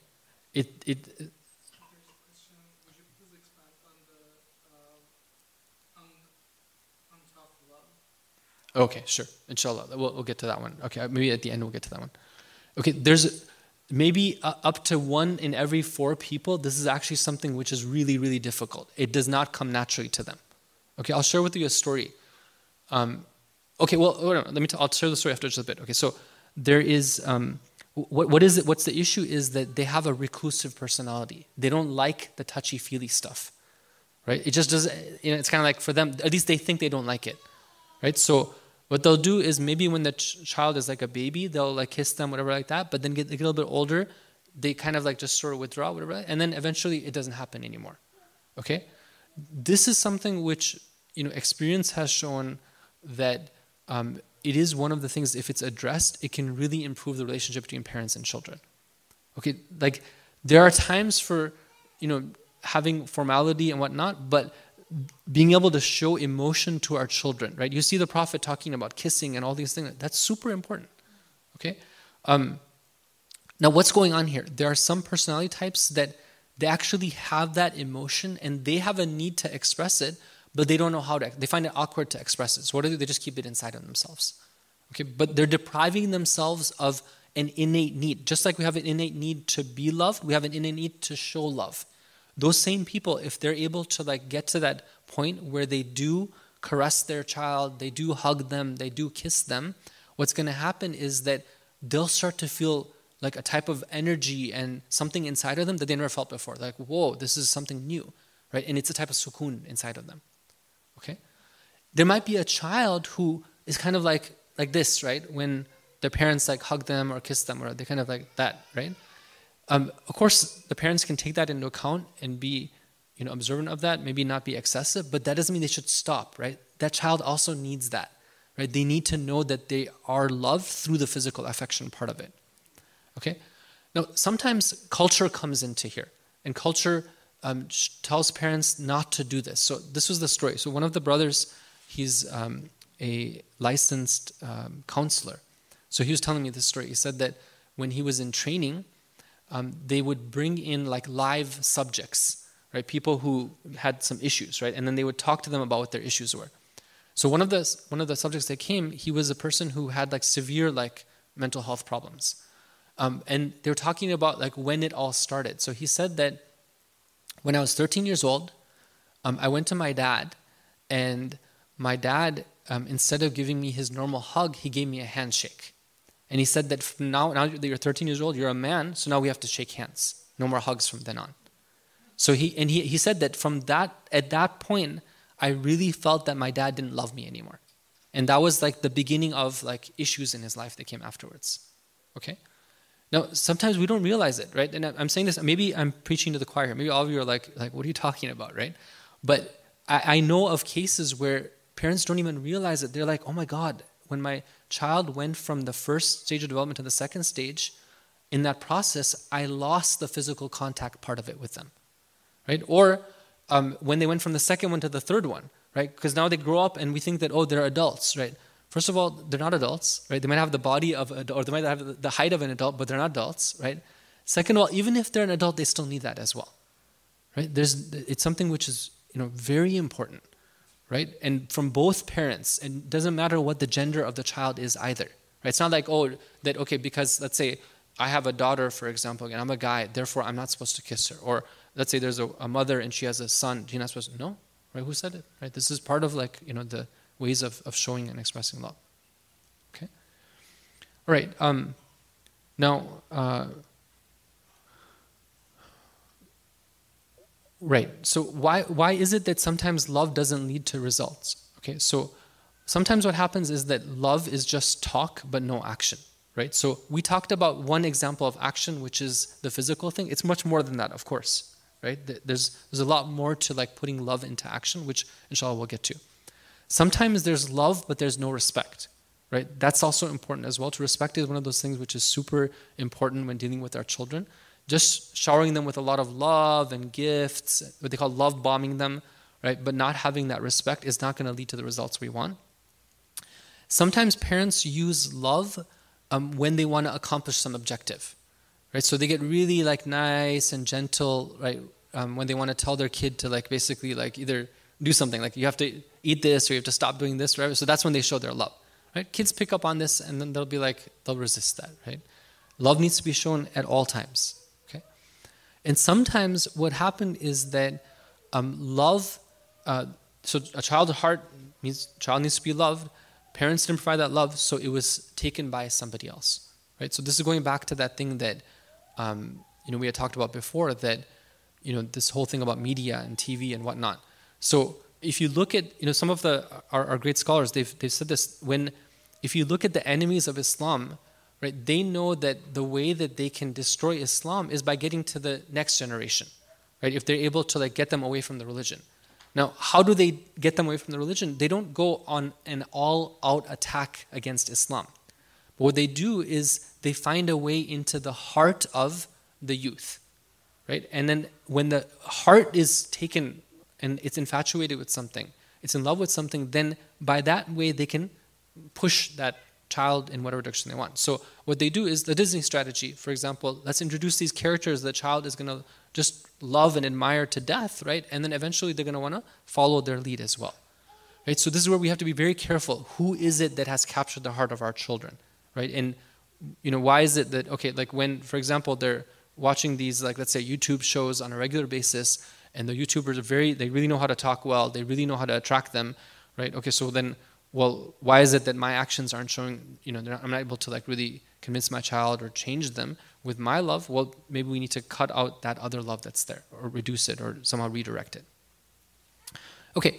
Okay, sure. Inshallah. We'll get to that one. Okay, maybe at the end we'll get to that one. Okay, there's maybe up to 1 in every 4 people, this is actually something which is really, really difficult. It does not come naturally to them. Okay, I'll share with you a story. Okay, well, I'll share the story after just a bit. Okay, so there is, what is it? What's the issue is that they have a reclusive personality. They don't like the touchy-feely stuff, right? It just doesn't, it's kind of like for them, at least they think they don't like it, right? So what they'll do is maybe when the child is like a baby, they'll like kiss them, whatever like that, but then they get a little bit older, they kind of like just sort of withdraw, whatever, and then eventually it doesn't happen anymore, okay? This is something which, experience has shown that it is one of the things, if it's addressed, it can really improve the relationship between parents and children. Okay, like there are times for, having formality and whatnot, but being able to show emotion to our children, right? You see the Prophet talking about kissing and all these things. That's super important, okay? Now, what's going on here? There are some personality types that they actually have that emotion and they have a need to express it, but they don't know how to. They find it awkward to express it. So what do? They just keep it inside of themselves, okay? But they're depriving themselves of an innate need. Just like we have an innate need to be loved, we have an innate need to show love. Those same people, if they're able to like get to that point where they do caress their child, they do hug them, they do kiss them, what's going to happen is that they'll start to feel like a type of energy and something inside of them that they never felt before. Like, whoa, this is something new, right? And it's a type of sukoon inside of them, okay? There might be a child who is kind of like this, right? When their parents like hug them or kiss them, or they're kind of like that, right? Of course, the parents can take that into account and be, observant of that, maybe not be excessive, but that doesn't mean they should stop, right? That child also needs that, right? They need to know that they are loved through the physical affection part of it. Okay? Now, sometimes culture comes into here, and culture tells parents not to do this. So this was the story. So one of the brothers, he's a licensed counselor. So he was telling me this story. He said that when he was in training, they would bring in like live subjects, right? People who had some issues, right? And then they would talk to them about what their issues were. So one of the subjects that came, he was a person who had like severe like mental health problems. And they were talking about like when it all started. So he said that when I was 13 years old, I went to my dad, and my dad, instead of giving me his normal hug, he gave me a handshake. And he said that from now that you're 13 years old, you're a man, so now we have to shake hands. No more hugs from then on. So he said that at that point, I really felt that my dad didn't love me anymore. And that was like the beginning of like issues in his life that came afterwards. Okay? Now, sometimes we don't realize it, right? And I'm saying this, maybe I'm preaching to the choir. Maybe all of you are like, what are you talking about, right? But I know of cases where parents don't even realize it. They're like, oh my God, when my child went from the first stage of development to the second stage, in that process, I lost the physical contact part of it with them, right? Or when they went from the second one to the third one, right? Because now they grow up and we think that, oh, they're adults, right? First of all, they're not adults, right? They might have the body of, or they might have the height of an adult, but they're not adults, right? Second of all, even if they're an adult, they still need that as well, right? It's something which is, very important, right? And from both parents, and it doesn't matter what the gender of the child is either, right? It's not like, because let's say I have a daughter, for example, and I'm a guy, therefore I'm not supposed to kiss her. Or let's say there's a mother and she has a son, you're not supposed to, no, right? Who said it, right? This is part of like, the ways of showing and expressing love. Okay? All right. Right. So why is it that sometimes love doesn't lead to results? Okay. So sometimes what happens is that love is just talk but no action. Right. So we talked about one example of action, which is the physical thing. It's much more than that, of course. Right. There's a lot more to like putting love into action, which inshallah we'll get to. Sometimes there's love, but there's no respect, right? That's also important as well. To respect is one of those things which is super important when dealing with our children. Just showering them with a lot of love and gifts, what they call love bombing them, right? But not having that respect is not going to lead to the results we want. Sometimes parents use love when they want to accomplish some objective, right? So they get really like nice and gentle, right? When they want to tell their kid to like basically like either do something, like you have to eat this or you have to stop doing this, right? So that's when they show their love, right? Kids pick up on this and then they'll resist that, right? Love needs to be shown at all times, okay? And sometimes what happened is that love, so a child's heart means child needs to be loved. Parents didn't provide that love, so it was taken by somebody else, right? So this is going back to that thing that, we had talked about before, that, this whole thing about media and TV and whatnot. So if you look at, some of our great scholars, they've said this, if you look at the enemies of Islam, right, they know that the way that they can destroy Islam is by getting to the next generation, right? If they're able to like get them away from the religion. Now, how do they get them away from the religion? They don't go on an all-out attack against Islam. But what they do is they find a way into the heart of the youth, right? And then when the heart is taken and it's infatuated with something, it's in love with something, then by that way they can push that child in whatever direction they want. So what they do is the Disney strategy, for example, let's introduce these characters the child is going to just love and admire to death, right? And then eventually they're going to want to follow their lead as well, right? So this is where we have to be very careful. Who is it that has captured the heart of our children, right? And, why is it that, okay, like when, for example, they're watching these, like, let's say YouTube shows on a regular basis, and the YouTubers they really know how to talk well, they really know how to attract them, right? Okay, so then, well, why is it that my actions aren't showing, I'm not able to like really convince my child or change them with my love? Well, maybe we need to cut out that other love that's there, or reduce it, or somehow redirect it. Okay,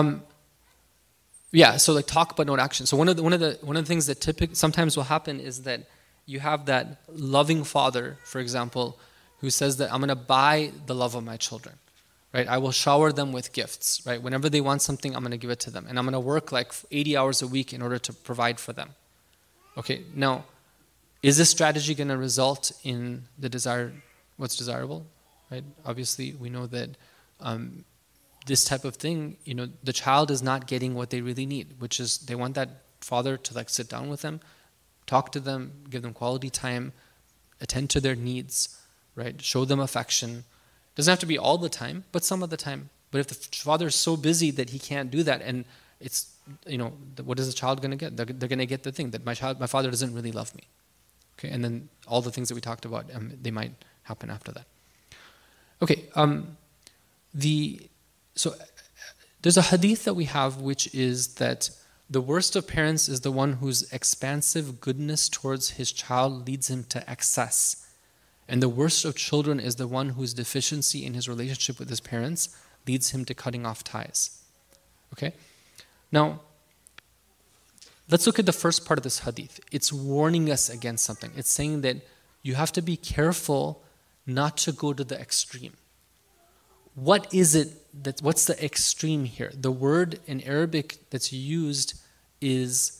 yeah, so like talk but not action. So one of the things that sometimes will happen is that you have that loving father, for example, who says that I'm going to buy the love of my children, right? I will shower them with gifts, right? Whenever they want something, I'm going to give it to them. And I'm going to work like 80 hours a week in order to provide for them. Okay, now, Is this strategy going to result in what's desirable, right? Obviously, we know that this type of thing, the child is not getting what they really need, which is they want that father to like sit down with them, talk to them, give them quality time, attend to their needs, right? Show them affection. Doesn't have to be all the time, but some of the time. But if the father is so busy that he can't do that, and it's, what is the child going to get? They're going to get the thing that my father doesn't really love me. Okay, and then all the things that we talked about, they might happen after that. Okay, so there's a hadith that we have, which is that the worst of parents is the one whose expansive goodness towards his child leads him to excess. And the worst of children is the one whose deficiency in his relationship with his parents leads him to cutting off ties. Okay? Now, let's look at the first part of this hadith. It's warning us against something. It's saying that you have to be careful not to go to the extreme. What is it what's the extreme here? The word in Arabic that's used is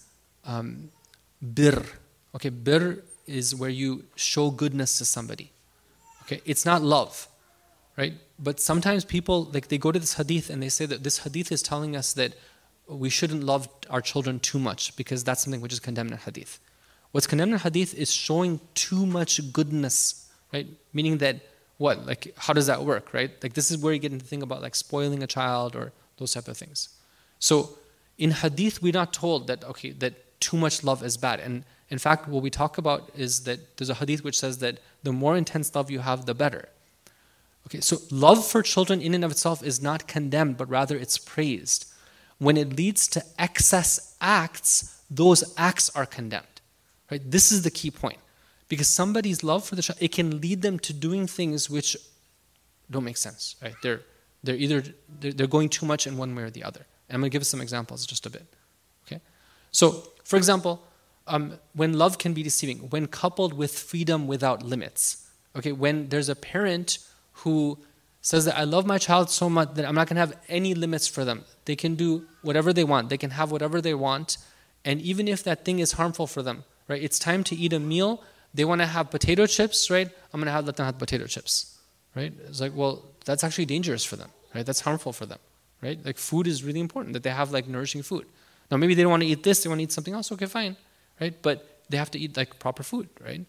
bir. Okay, bir is where you show goodness to somebody. Okay, it's not love, right? But sometimes people, they go to this hadith and they say that this hadith is telling us that we shouldn't love our children too much because that's something which is condemned in hadith. What's condemned in hadith is showing too much goodness, right? Meaning that what? Like, how does that work, right? Like, this is where you get into the thing about like spoiling a child or those type of things. So in hadith, we're not told that, okay, that too much love is bad. And in fact, what we talk about is that there's a hadith which says that the more intense love you have, the better. Okay, so love for children in and of itself is not condemned, but rather it's praised. When it leads to excess acts, those acts are condemned. Right? This is the key point. Because somebody's love for the child, it can lead them to doing things which don't make sense. Right? They're going too much in one way or the other. And I'm going to give some examples just a bit. Okay? So, for example, when love can be deceiving, when coupled with freedom without limits. Okay, when there's a parent who says that I love my child so much that I'm not going to have any limits for them. They can do whatever they want. They can have whatever they want. And even if that thing is harmful for them, right? It's time to eat a meal. They want to have potato chips, right? I'm going to let them have potato chips, right? It's like, well, that's actually dangerous for them, right? That's harmful for them, right? Like food is really important, that they have like nourishing food. Now, maybe they don't want to eat this. They want to eat something else. Okay, fine, right? But they have to eat like proper food, right?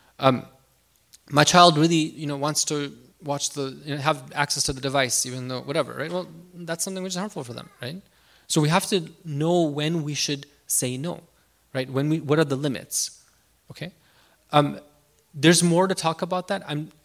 My child really, wants to watch have access to the device, even though whatever, right? Well, that's something which is harmful for them, right? So we have to know when we should say no, right? What are the limits? Okay, there's more to talk about that.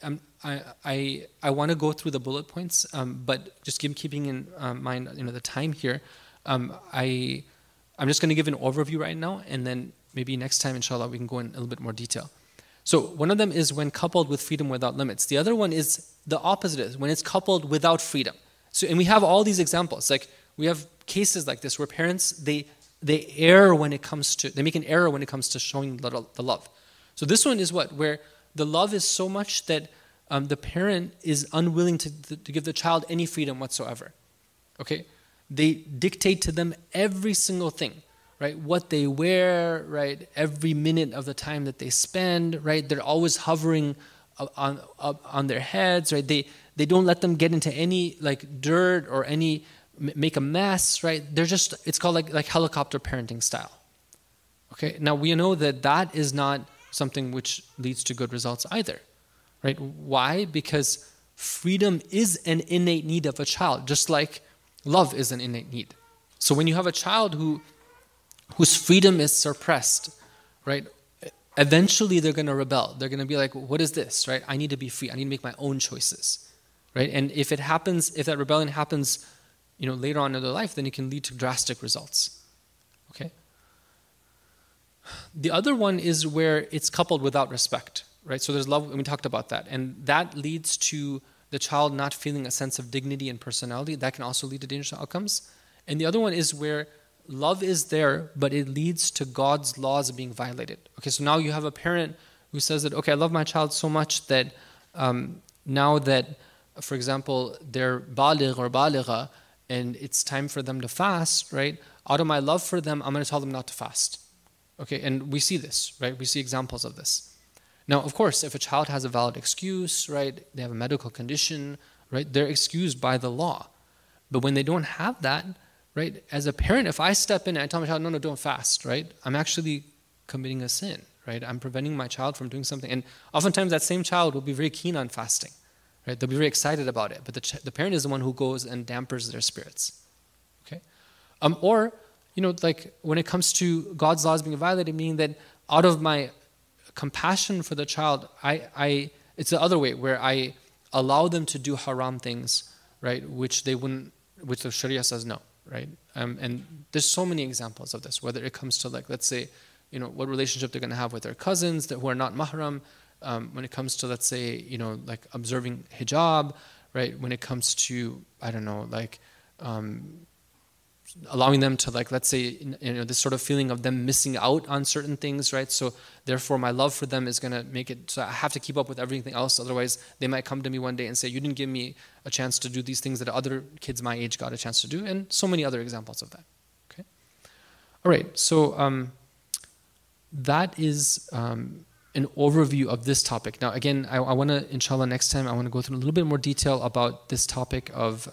I want to go through the bullet points, but just keeping in mind, the time here. I'm just going to give an overview right now, and then maybe next time, inshallah, we can go in a little bit more detail. So one of them is when coupled with freedom without limits. The other one is the opposite, is when it's coupled without freedom. So, and we have all these examples. Like we have cases like this where parents, they err when it comes to, they make an error when it comes to showing the love. So this one is where the love is so much that the parent is unwilling to give the child any freedom whatsoever. Okay? They dictate to them every single thing. Right, what they wear, right, every minute of the time that they spend, right, they're always hovering on their heads, right, they don't let them get into any like dirt or make a mess, right, it's called like helicopter parenting style. Okay, now we know that is not something which leads to good results either, right? Why? Because freedom is an innate need of a child, just like love is an innate need. So when you have a child whose freedom is suppressed, right? Eventually they're going to rebel. They're going to be like, what is this, right? I need to be free. I need to make my own choices, right? And if that rebellion happens, later on in their life, then it can lead to drastic results, okay? The other one is where it's coupled without respect, right? So there's love, and we talked about that. And that leads to the child not feeling a sense of dignity and personality. That can also lead to dangerous outcomes. And the other one is where love is there, but it leads to God's laws being violated. Okay, so now you have a parent who says that, okay, I love my child so much that now that, for example, they're baligh or baligha, and it's time for them to fast, right? Out of my love for them, I'm going to tell them not to fast. Okay, and we see this, right? We see examples of this. Now, of course, if a child has a valid excuse, right, they have a medical condition, right, they're excused by the law. But when they don't have that, right, as a parent, if I step in and I tell my child, no, don't fast, right, I'm actually committing a sin, right? I'm preventing my child from doing something. And oftentimes that same child will be very keen on fasting, right? They'll be very excited about it. But the parent is the one who goes and dampers their spirits, okay? Or, like when it comes to God's laws being violated, meaning that out of my compassion for the child, it's the other way, where I allow them to do haram things, right, which the Sharia says no, right? And there's so many examples of this, whether it comes to, like, let's say, what relationship they're going to have with their cousins who are not mahram, when it comes to, let's say, like observing hijab, right? When it comes to, I don't know, like allowing them to, like, let's say, this sort of feeling of them missing out on certain things, right? So therefore my love for them is going to make it so I have to keep up with everything else, otherwise they might come to me one day and say, you didn't give me a chance to do these things that other kids my age got a chance to do, and so many other examples of that. Okay, all right, so that is an overview of this topic. Now again, I want to, inshallah, next time I want to go through a little bit more detail about this topic of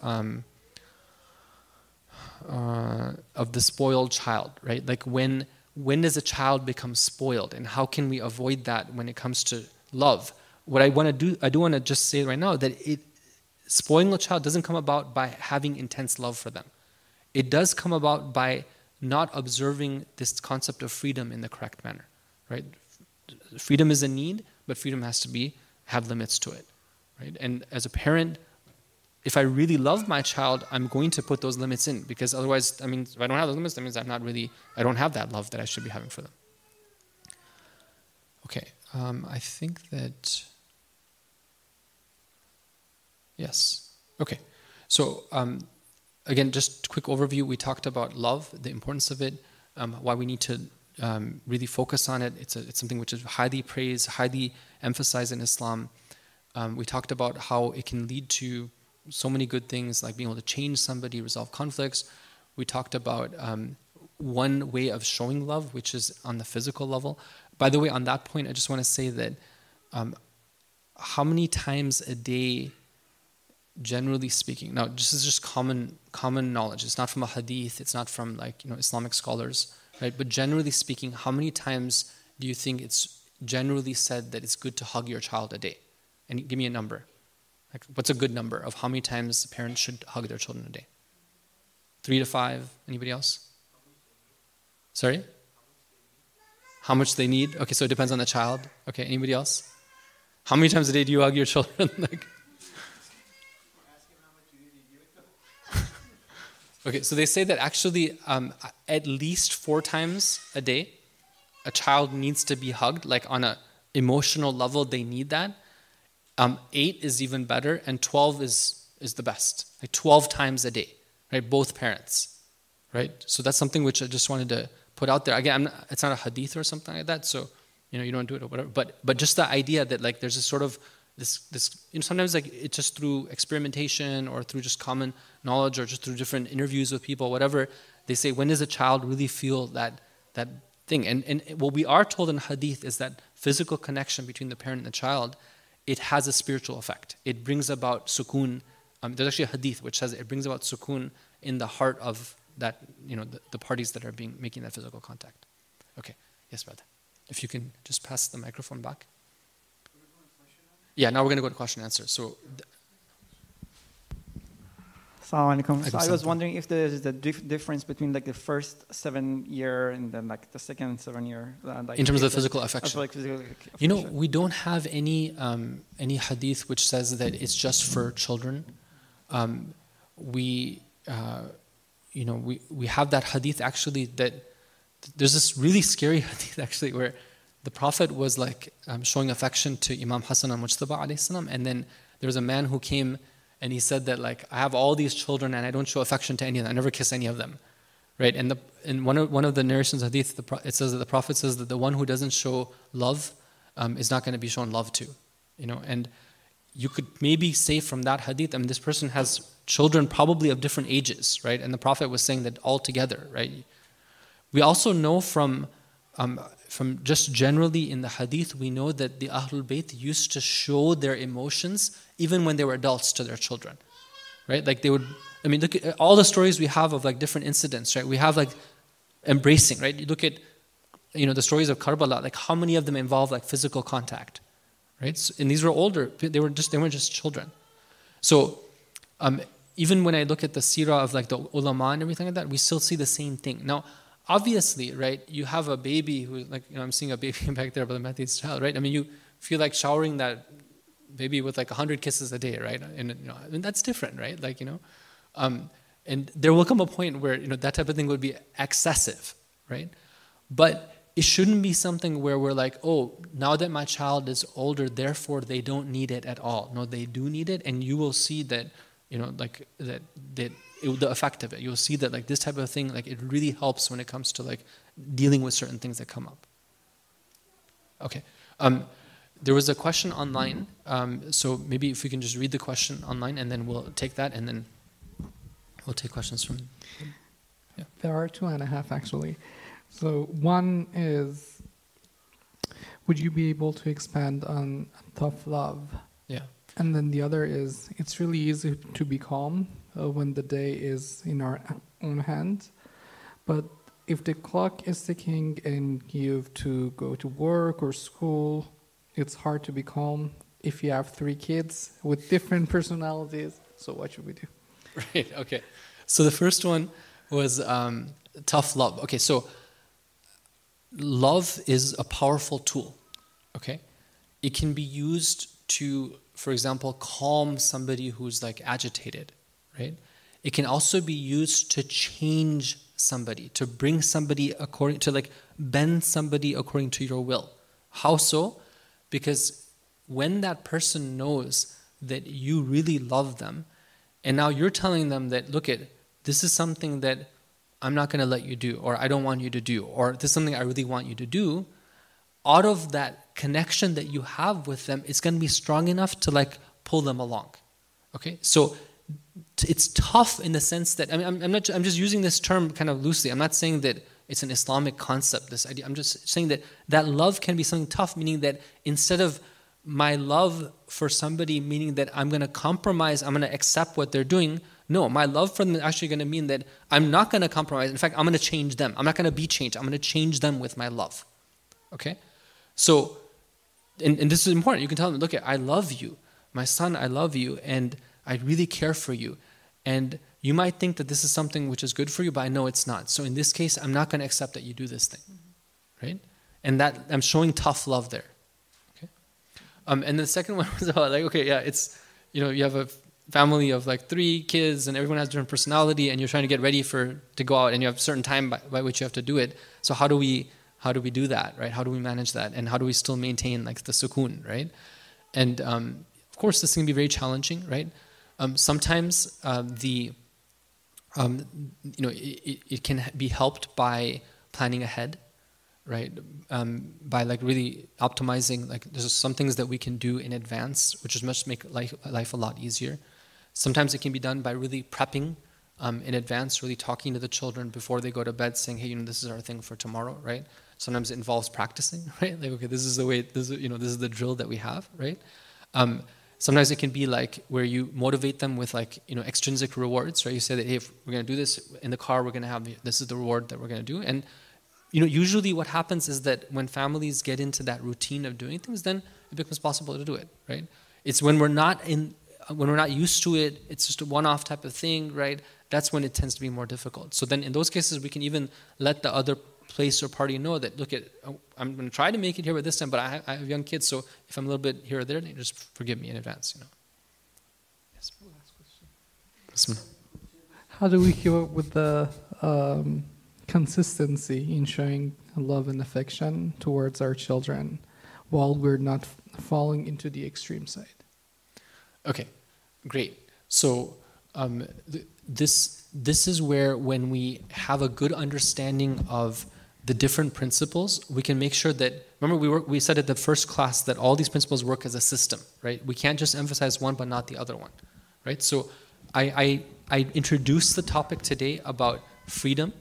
the spoiled child, right? Like when does a child become spoiled, and how can we avoid that when it comes to love? What I want to do, I do want to just say right now that spoiling a child doesn't come about by having intense love for them. It does come about by not observing this concept of freedom in the correct manner, right? Freedom is a need, but freedom has to have limits to it, right? And as a parent, if I really love my child, I'm going to put those limits in, because otherwise, if I don't have those limits, that means I don't have that love that I should be having for them. Okay, I think that, yes. Okay, so again, just a quick overview. We talked about love, the importance of it, why we need to really focus on it. It's something which is highly praised, highly emphasized in Islam. We talked about how it can lead to so many good things, like being able to change somebody, resolve conflicts. We talked about one way of showing love, which is on the physical level. By the way, on that point, I just want to say that how many times a day, generally speaking, now this is just common knowledge. It's not from a hadith, it's not from, like, Islamic scholars, right? But generally speaking, how many times do you think it's generally said that it's good to hug your child a day? And give me a number. Like, what's a good number of how many times parents should hug their children a day? 3 to 5? Anybody else? Sorry? How much they need? Okay, so it depends on the child. Okay, anybody else? How many times a day do you hug your children? Okay, so they say that actually at least 4 times a day, a child needs to be hugged, like on an emotional level, they need that. 8 is even better, and 12 is the best. Like 12 times a day, right? Both parents, right? So that's something which I just wanted to put out there. Again, it's not a hadith or something like that, so you don't do it or whatever. But just the idea that, like, there's this sort of this sometimes, like, it's just through experimentation or through just common knowledge or just through different interviews with people, whatever. They say, when does a child really feel that thing? And what we are told in hadith is that physical connection between the parent and the child, it has a spiritual effect. It brings about sukoon. There's actually a hadith which says it brings about sukoon in the heart of that, the parties that are making that physical contact. Okay, yes, brother. If you can just pass the microphone back. Yeah, now we're going to go to question and answer. So, Assalamu alaikum. So I was wondering if there is the difference between, like, the first 7 year and then, like, the second 7 year. Like, in terms of physical affection. Like physical affection. We don't have any hadith which says that it's just for children. We have that hadith actually, that there's this really scary hadith actually where the Prophet was, like, showing affection to Imam Hassan al-Mujtaba alayhi salam, and then there was a man who came and he said that, like, I have all these children and I don't show affection to any of them. I never kiss any of them, right? And in one of the narrations of hadith, it says that the Prophet says that the one who doesn't show love is not going to be shown love to, And you could maybe say from that hadith, this person has children probably of different ages, right? And the Prophet was saying that all together, right? We also know from from just generally in the hadith, we know that the Ahlul Bayt used to show their emotions even when they were adults to their children, right? Like they would, I mean, look at all the stories we have of like different incidents, right? We have like embracing, right? You look at, the stories of Karbala, like how many of them involve like physical contact, right? So, and these were older, they weren't just children. So even when I look at the seerah of like the ulama and everything like that, we still see the same thing. Now, obviously, right, you have a baby who, like, I'm seeing a baby back there, Brother Matthew's child, right? I mean, you feel like showering that baby with like 100 kisses a day, right? And I mean, that's different, right? Like, and there will come a point where, that type of thing would be excessive, right? But it shouldn't be something where we're like, oh, now that my child is older, therefore they don't need it at all. No, they do need it, and you will see that, like the effect of it. You'll see that like this type of thing, like it really helps when it comes to like dealing with certain things that come up. Okay. There was a question online, so maybe if we can just read the question online, and then we'll take that, and then we'll take questions from. Yeah. There are 2.5 actually. So one is, would you be able to expand on tough love? Yeah. And then the other is, it's really easy to be calm when the day is in our own hands. But if the clock is ticking and you have to go to work or school, it's hard to be calm if you have 3 kids with different personalities. So what should we do? Right, okay. So the first one was tough love. Okay, so love is a powerful tool, okay? It can be used to, for example, calm somebody who's like agitated, right? It can also be used to change somebody, to bring somebody to like bend somebody according to your will. How so? Because when that person knows that you really love them, and now you're telling them that, look, this is something that I'm not going to let you do, or I don't want you to do, or this is something I really want you to do, out of that connection that you have with them, it's going to be strong enough to like pull them along. Okay? So it's tough in the sense that, I mean, I'm just using this term kind of loosely. I'm not saying that it's an Islamic concept, this idea. I'm just saying that love can be something tough, meaning that instead of my love for somebody, meaning that I'm going to compromise, I'm going to accept what they're doing. No, my love for them is actually going to mean that I'm not going to compromise. In fact, I'm going to change them. I'm not going to be changed. I'm going to change them with my love. Okay? So, and this is important. You can tell them, look, I love you. My son, I love you, and I really care for you. And you might think that this is something which is good for you, but I know it's not. So in this case, I'm not going to accept that you do this thing. Right? And that I'm showing tough love there. And the second one was about like, okay, yeah, it's, you have a family of like 3 kids and everyone has different personality and you're trying to get ready to go out and you have a certain time by which you have to do it. So how do we do that, right? How do we manage that? And how do we still maintain like the sukoon, right? And of course, this can be very challenging, right? Sometimes it can be helped by planning ahead, right? By like really optimizing, like there's some things that we can do in advance, which is much make life a lot easier. Sometimes it can be done by really prepping in advance, really talking to the children before they go to bed, saying, hey, this is our thing for tomorrow, right? Sometimes it involves practicing, right? Like, okay, this is the way, this is the drill that we have, right? Sometimes it can be like where you motivate them with like, extrinsic rewards, right? You say that, hey, if we're going to do this in the car, we're going to have, this is the reward that we're going to do. And usually what happens is that when families get into that routine of doing things, then it becomes possible to do it, right? It's when we're not used to it, it's just a one-off type of thing, right? That's when it tends to be more difficult. So then in those cases, we can even let the other place or party know that, look, I'm going to try to make it here with this time, but I have young kids, so if I'm a little bit here or there, just forgive me in advance, Yes. Last question. How do we keep up with the consistency in showing love and affection towards our children while we're not falling into the extreme side? Okay, great. So this is where when we have a good understanding of the different principles, we can make sure that, remember we said at the first class that all these principles work as a system, right? We can't just emphasize one but not the other one, right? So I introduced the topic today about freedom,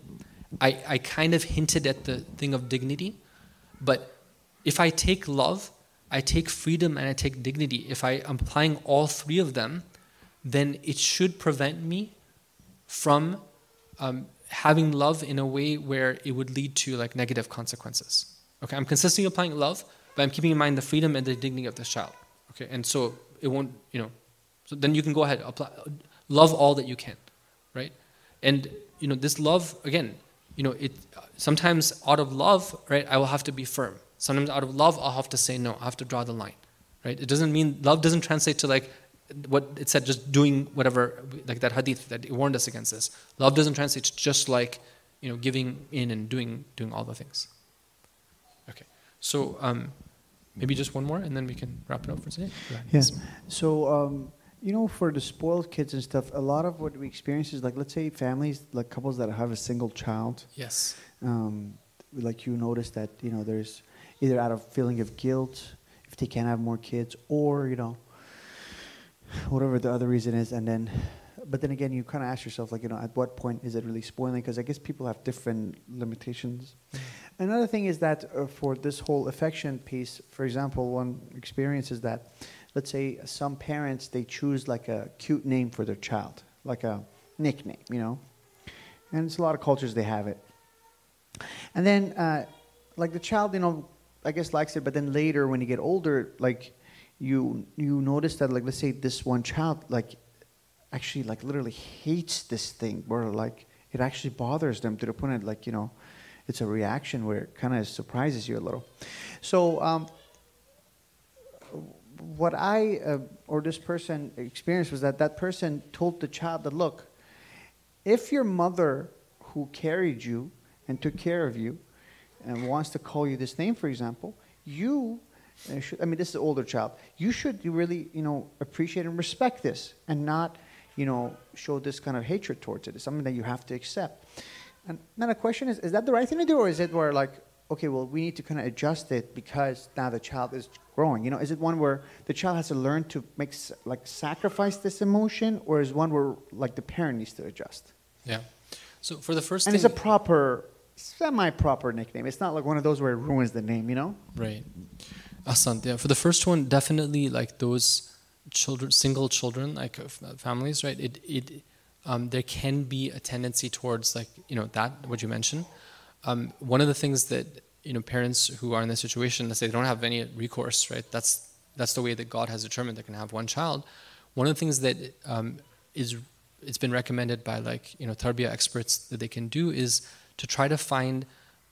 I kind of hinted at the thing of dignity, but if I take love, I take freedom, and I take dignity, if I am applying all three of them, then it should prevent me from having love in a way where it would lead to like negative consequences. Okay, I'm consistently applying love, but I'm keeping in mind the freedom and the dignity of this child. Okay, and so it won't, so then you can go ahead, apply, love all that you can, right? And, this love, again, it sometimes out of love, right, I will have to be firm. Sometimes out of love, I'll have to say no, I have to draw the line, right? It doesn't mean, love doesn't translate to like what it said, just doing whatever, like that hadith that it warned us against this. Love doesn't translate to just like, giving in and doing all the things. Okay, so maybe just one more and then we can wrap it up for today. Yes. So, for the spoiled kids and stuff, a lot of what we experience is like, let's say families, like couples that have a single child. Yes. Like you notice that, there's either out of feeling of guilt, if they can't have more kids, or, whatever the other reason is. But then again, you kind of ask yourself, like, at what point is it really spoiling? Because I guess people have different limitations. Mm-hmm. Another thing is that for this whole affection piece, for example, one experience is that, let's say some parents, they choose like a cute name for their child, like a nickname, and it's a lot of cultures they have it. And then, like the child, I guess likes it, but then later when you get older, like you notice that, like, let's say this one child, like, actually, like, literally hates this thing, where, like, it actually bothers them to the point that, like, it's a reaction where it kind of surprises you a little. So, what I, or this person experienced was that person told the child that, look, if your mother who carried you and took care of you and wants to call you this name, for example, you should, this is an older child, you should really, appreciate and respect this and not, show this kind of hatred towards it. It's something that you have to accept. And then the question is that the right thing to do, or is it where, like, okay, well, we need to kind of adjust it because now the child is growing? Is it one where the child has to learn to sacrifice this emotion, or is one where, like, the parent needs to adjust? Yeah. So for the first thing... And it's a proper, semi-proper nickname. It's not like one of those where it ruins the name, Right. Ahsan, yeah. For the first one, definitely, like, those children, single children, like families, right? There can be a tendency towards, like, that, what you mentioned. One of the things that, parents who are in this situation, let's say they don't have any recourse, right? That's the way that God has determined they can have one child. One of the things that it's been recommended by, like, tarbiyah experts that they can do is to try to find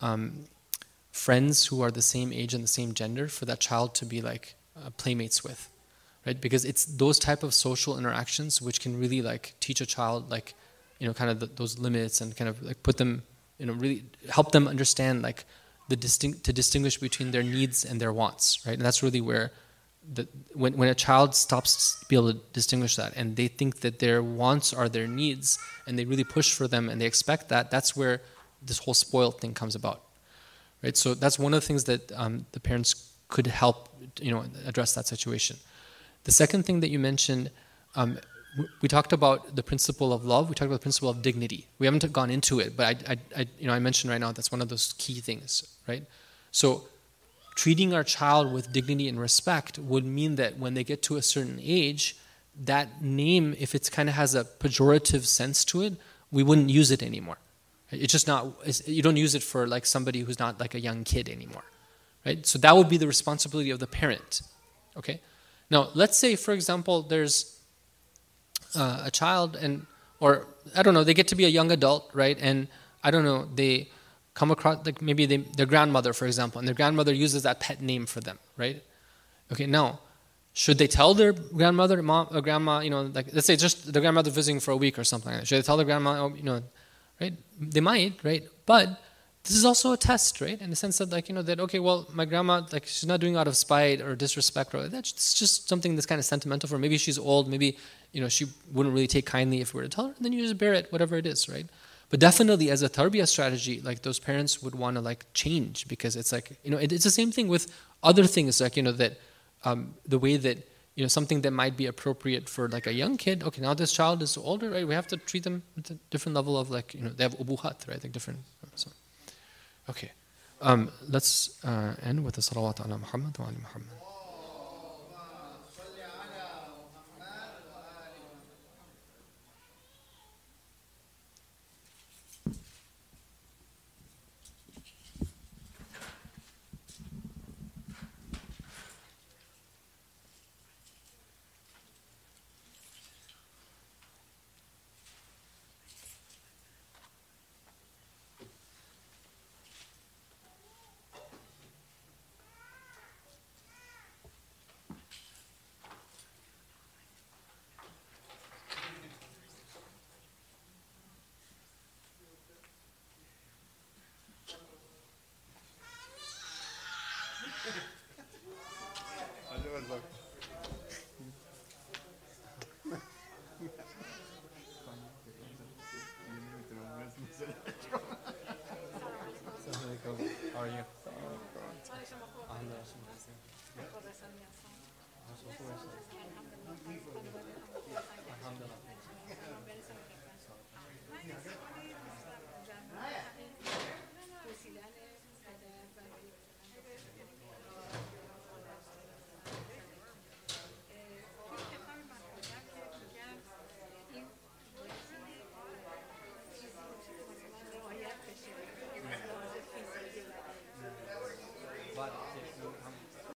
friends who are the same age and the same gender for that child to be like playmates with, right? Because it's those type of social interactions which can really, like, teach a child, like, kind of those limits, and kind of, like, put them, really help them understand, like, to distinguish between their needs and their wants, right? And that's really where when a child stops to be able to distinguish that, and they think that their wants are their needs, and they really push for them and they expect that, that's where this whole spoiled thing comes about, right? So that's one of the things that the parents could help, address that situation. The second thing that you mentioned, we talked about the principle of love. We talked about the principle of dignity. We haven't gone into it, but I mentioned right now that's one of those key things, right? So treating our child with dignity and respect would mean that when they get to a certain age, that name, if it kind of has a pejorative sense to it, we wouldn't use it anymore. It's just not, you don't use it for, like, somebody who's not, like, a young kid anymore, right? So that would be the responsibility of the parent, okay? Now, let's say, for example, there's a child, or I don't know, they get to be a young adult, right? And I don't know, they come across, like, maybe their grandmother, for example, and their grandmother uses that pet name for them, right? Okay, now, should they tell their grandmother, grandma, like, let's say just the grandmother visiting for a week or something like that. Should they tell their grandma, right? They might, right? But this is also a test, right? In the sense that, like, that, okay, well, my grandma, like, she's not doing it out of spite or disrespect, or that's just something that's kind of sentimental for her. Maybe she's old, maybe, she wouldn't really take kindly if we were to tell her, and then you just bear it, whatever it is, right? But definitely as a tarbiyah strategy, like, those parents would want to, like, change, because it's like, it's the same thing with other things, like, that the way that, something that might be appropriate for like a young kid. Okay, now this child is older, right? We have to treat them at a different level of like, they have ubuhat, right? Like different. So, okay. Let's end with the salawat ala Muhammad wa ali Muhammad.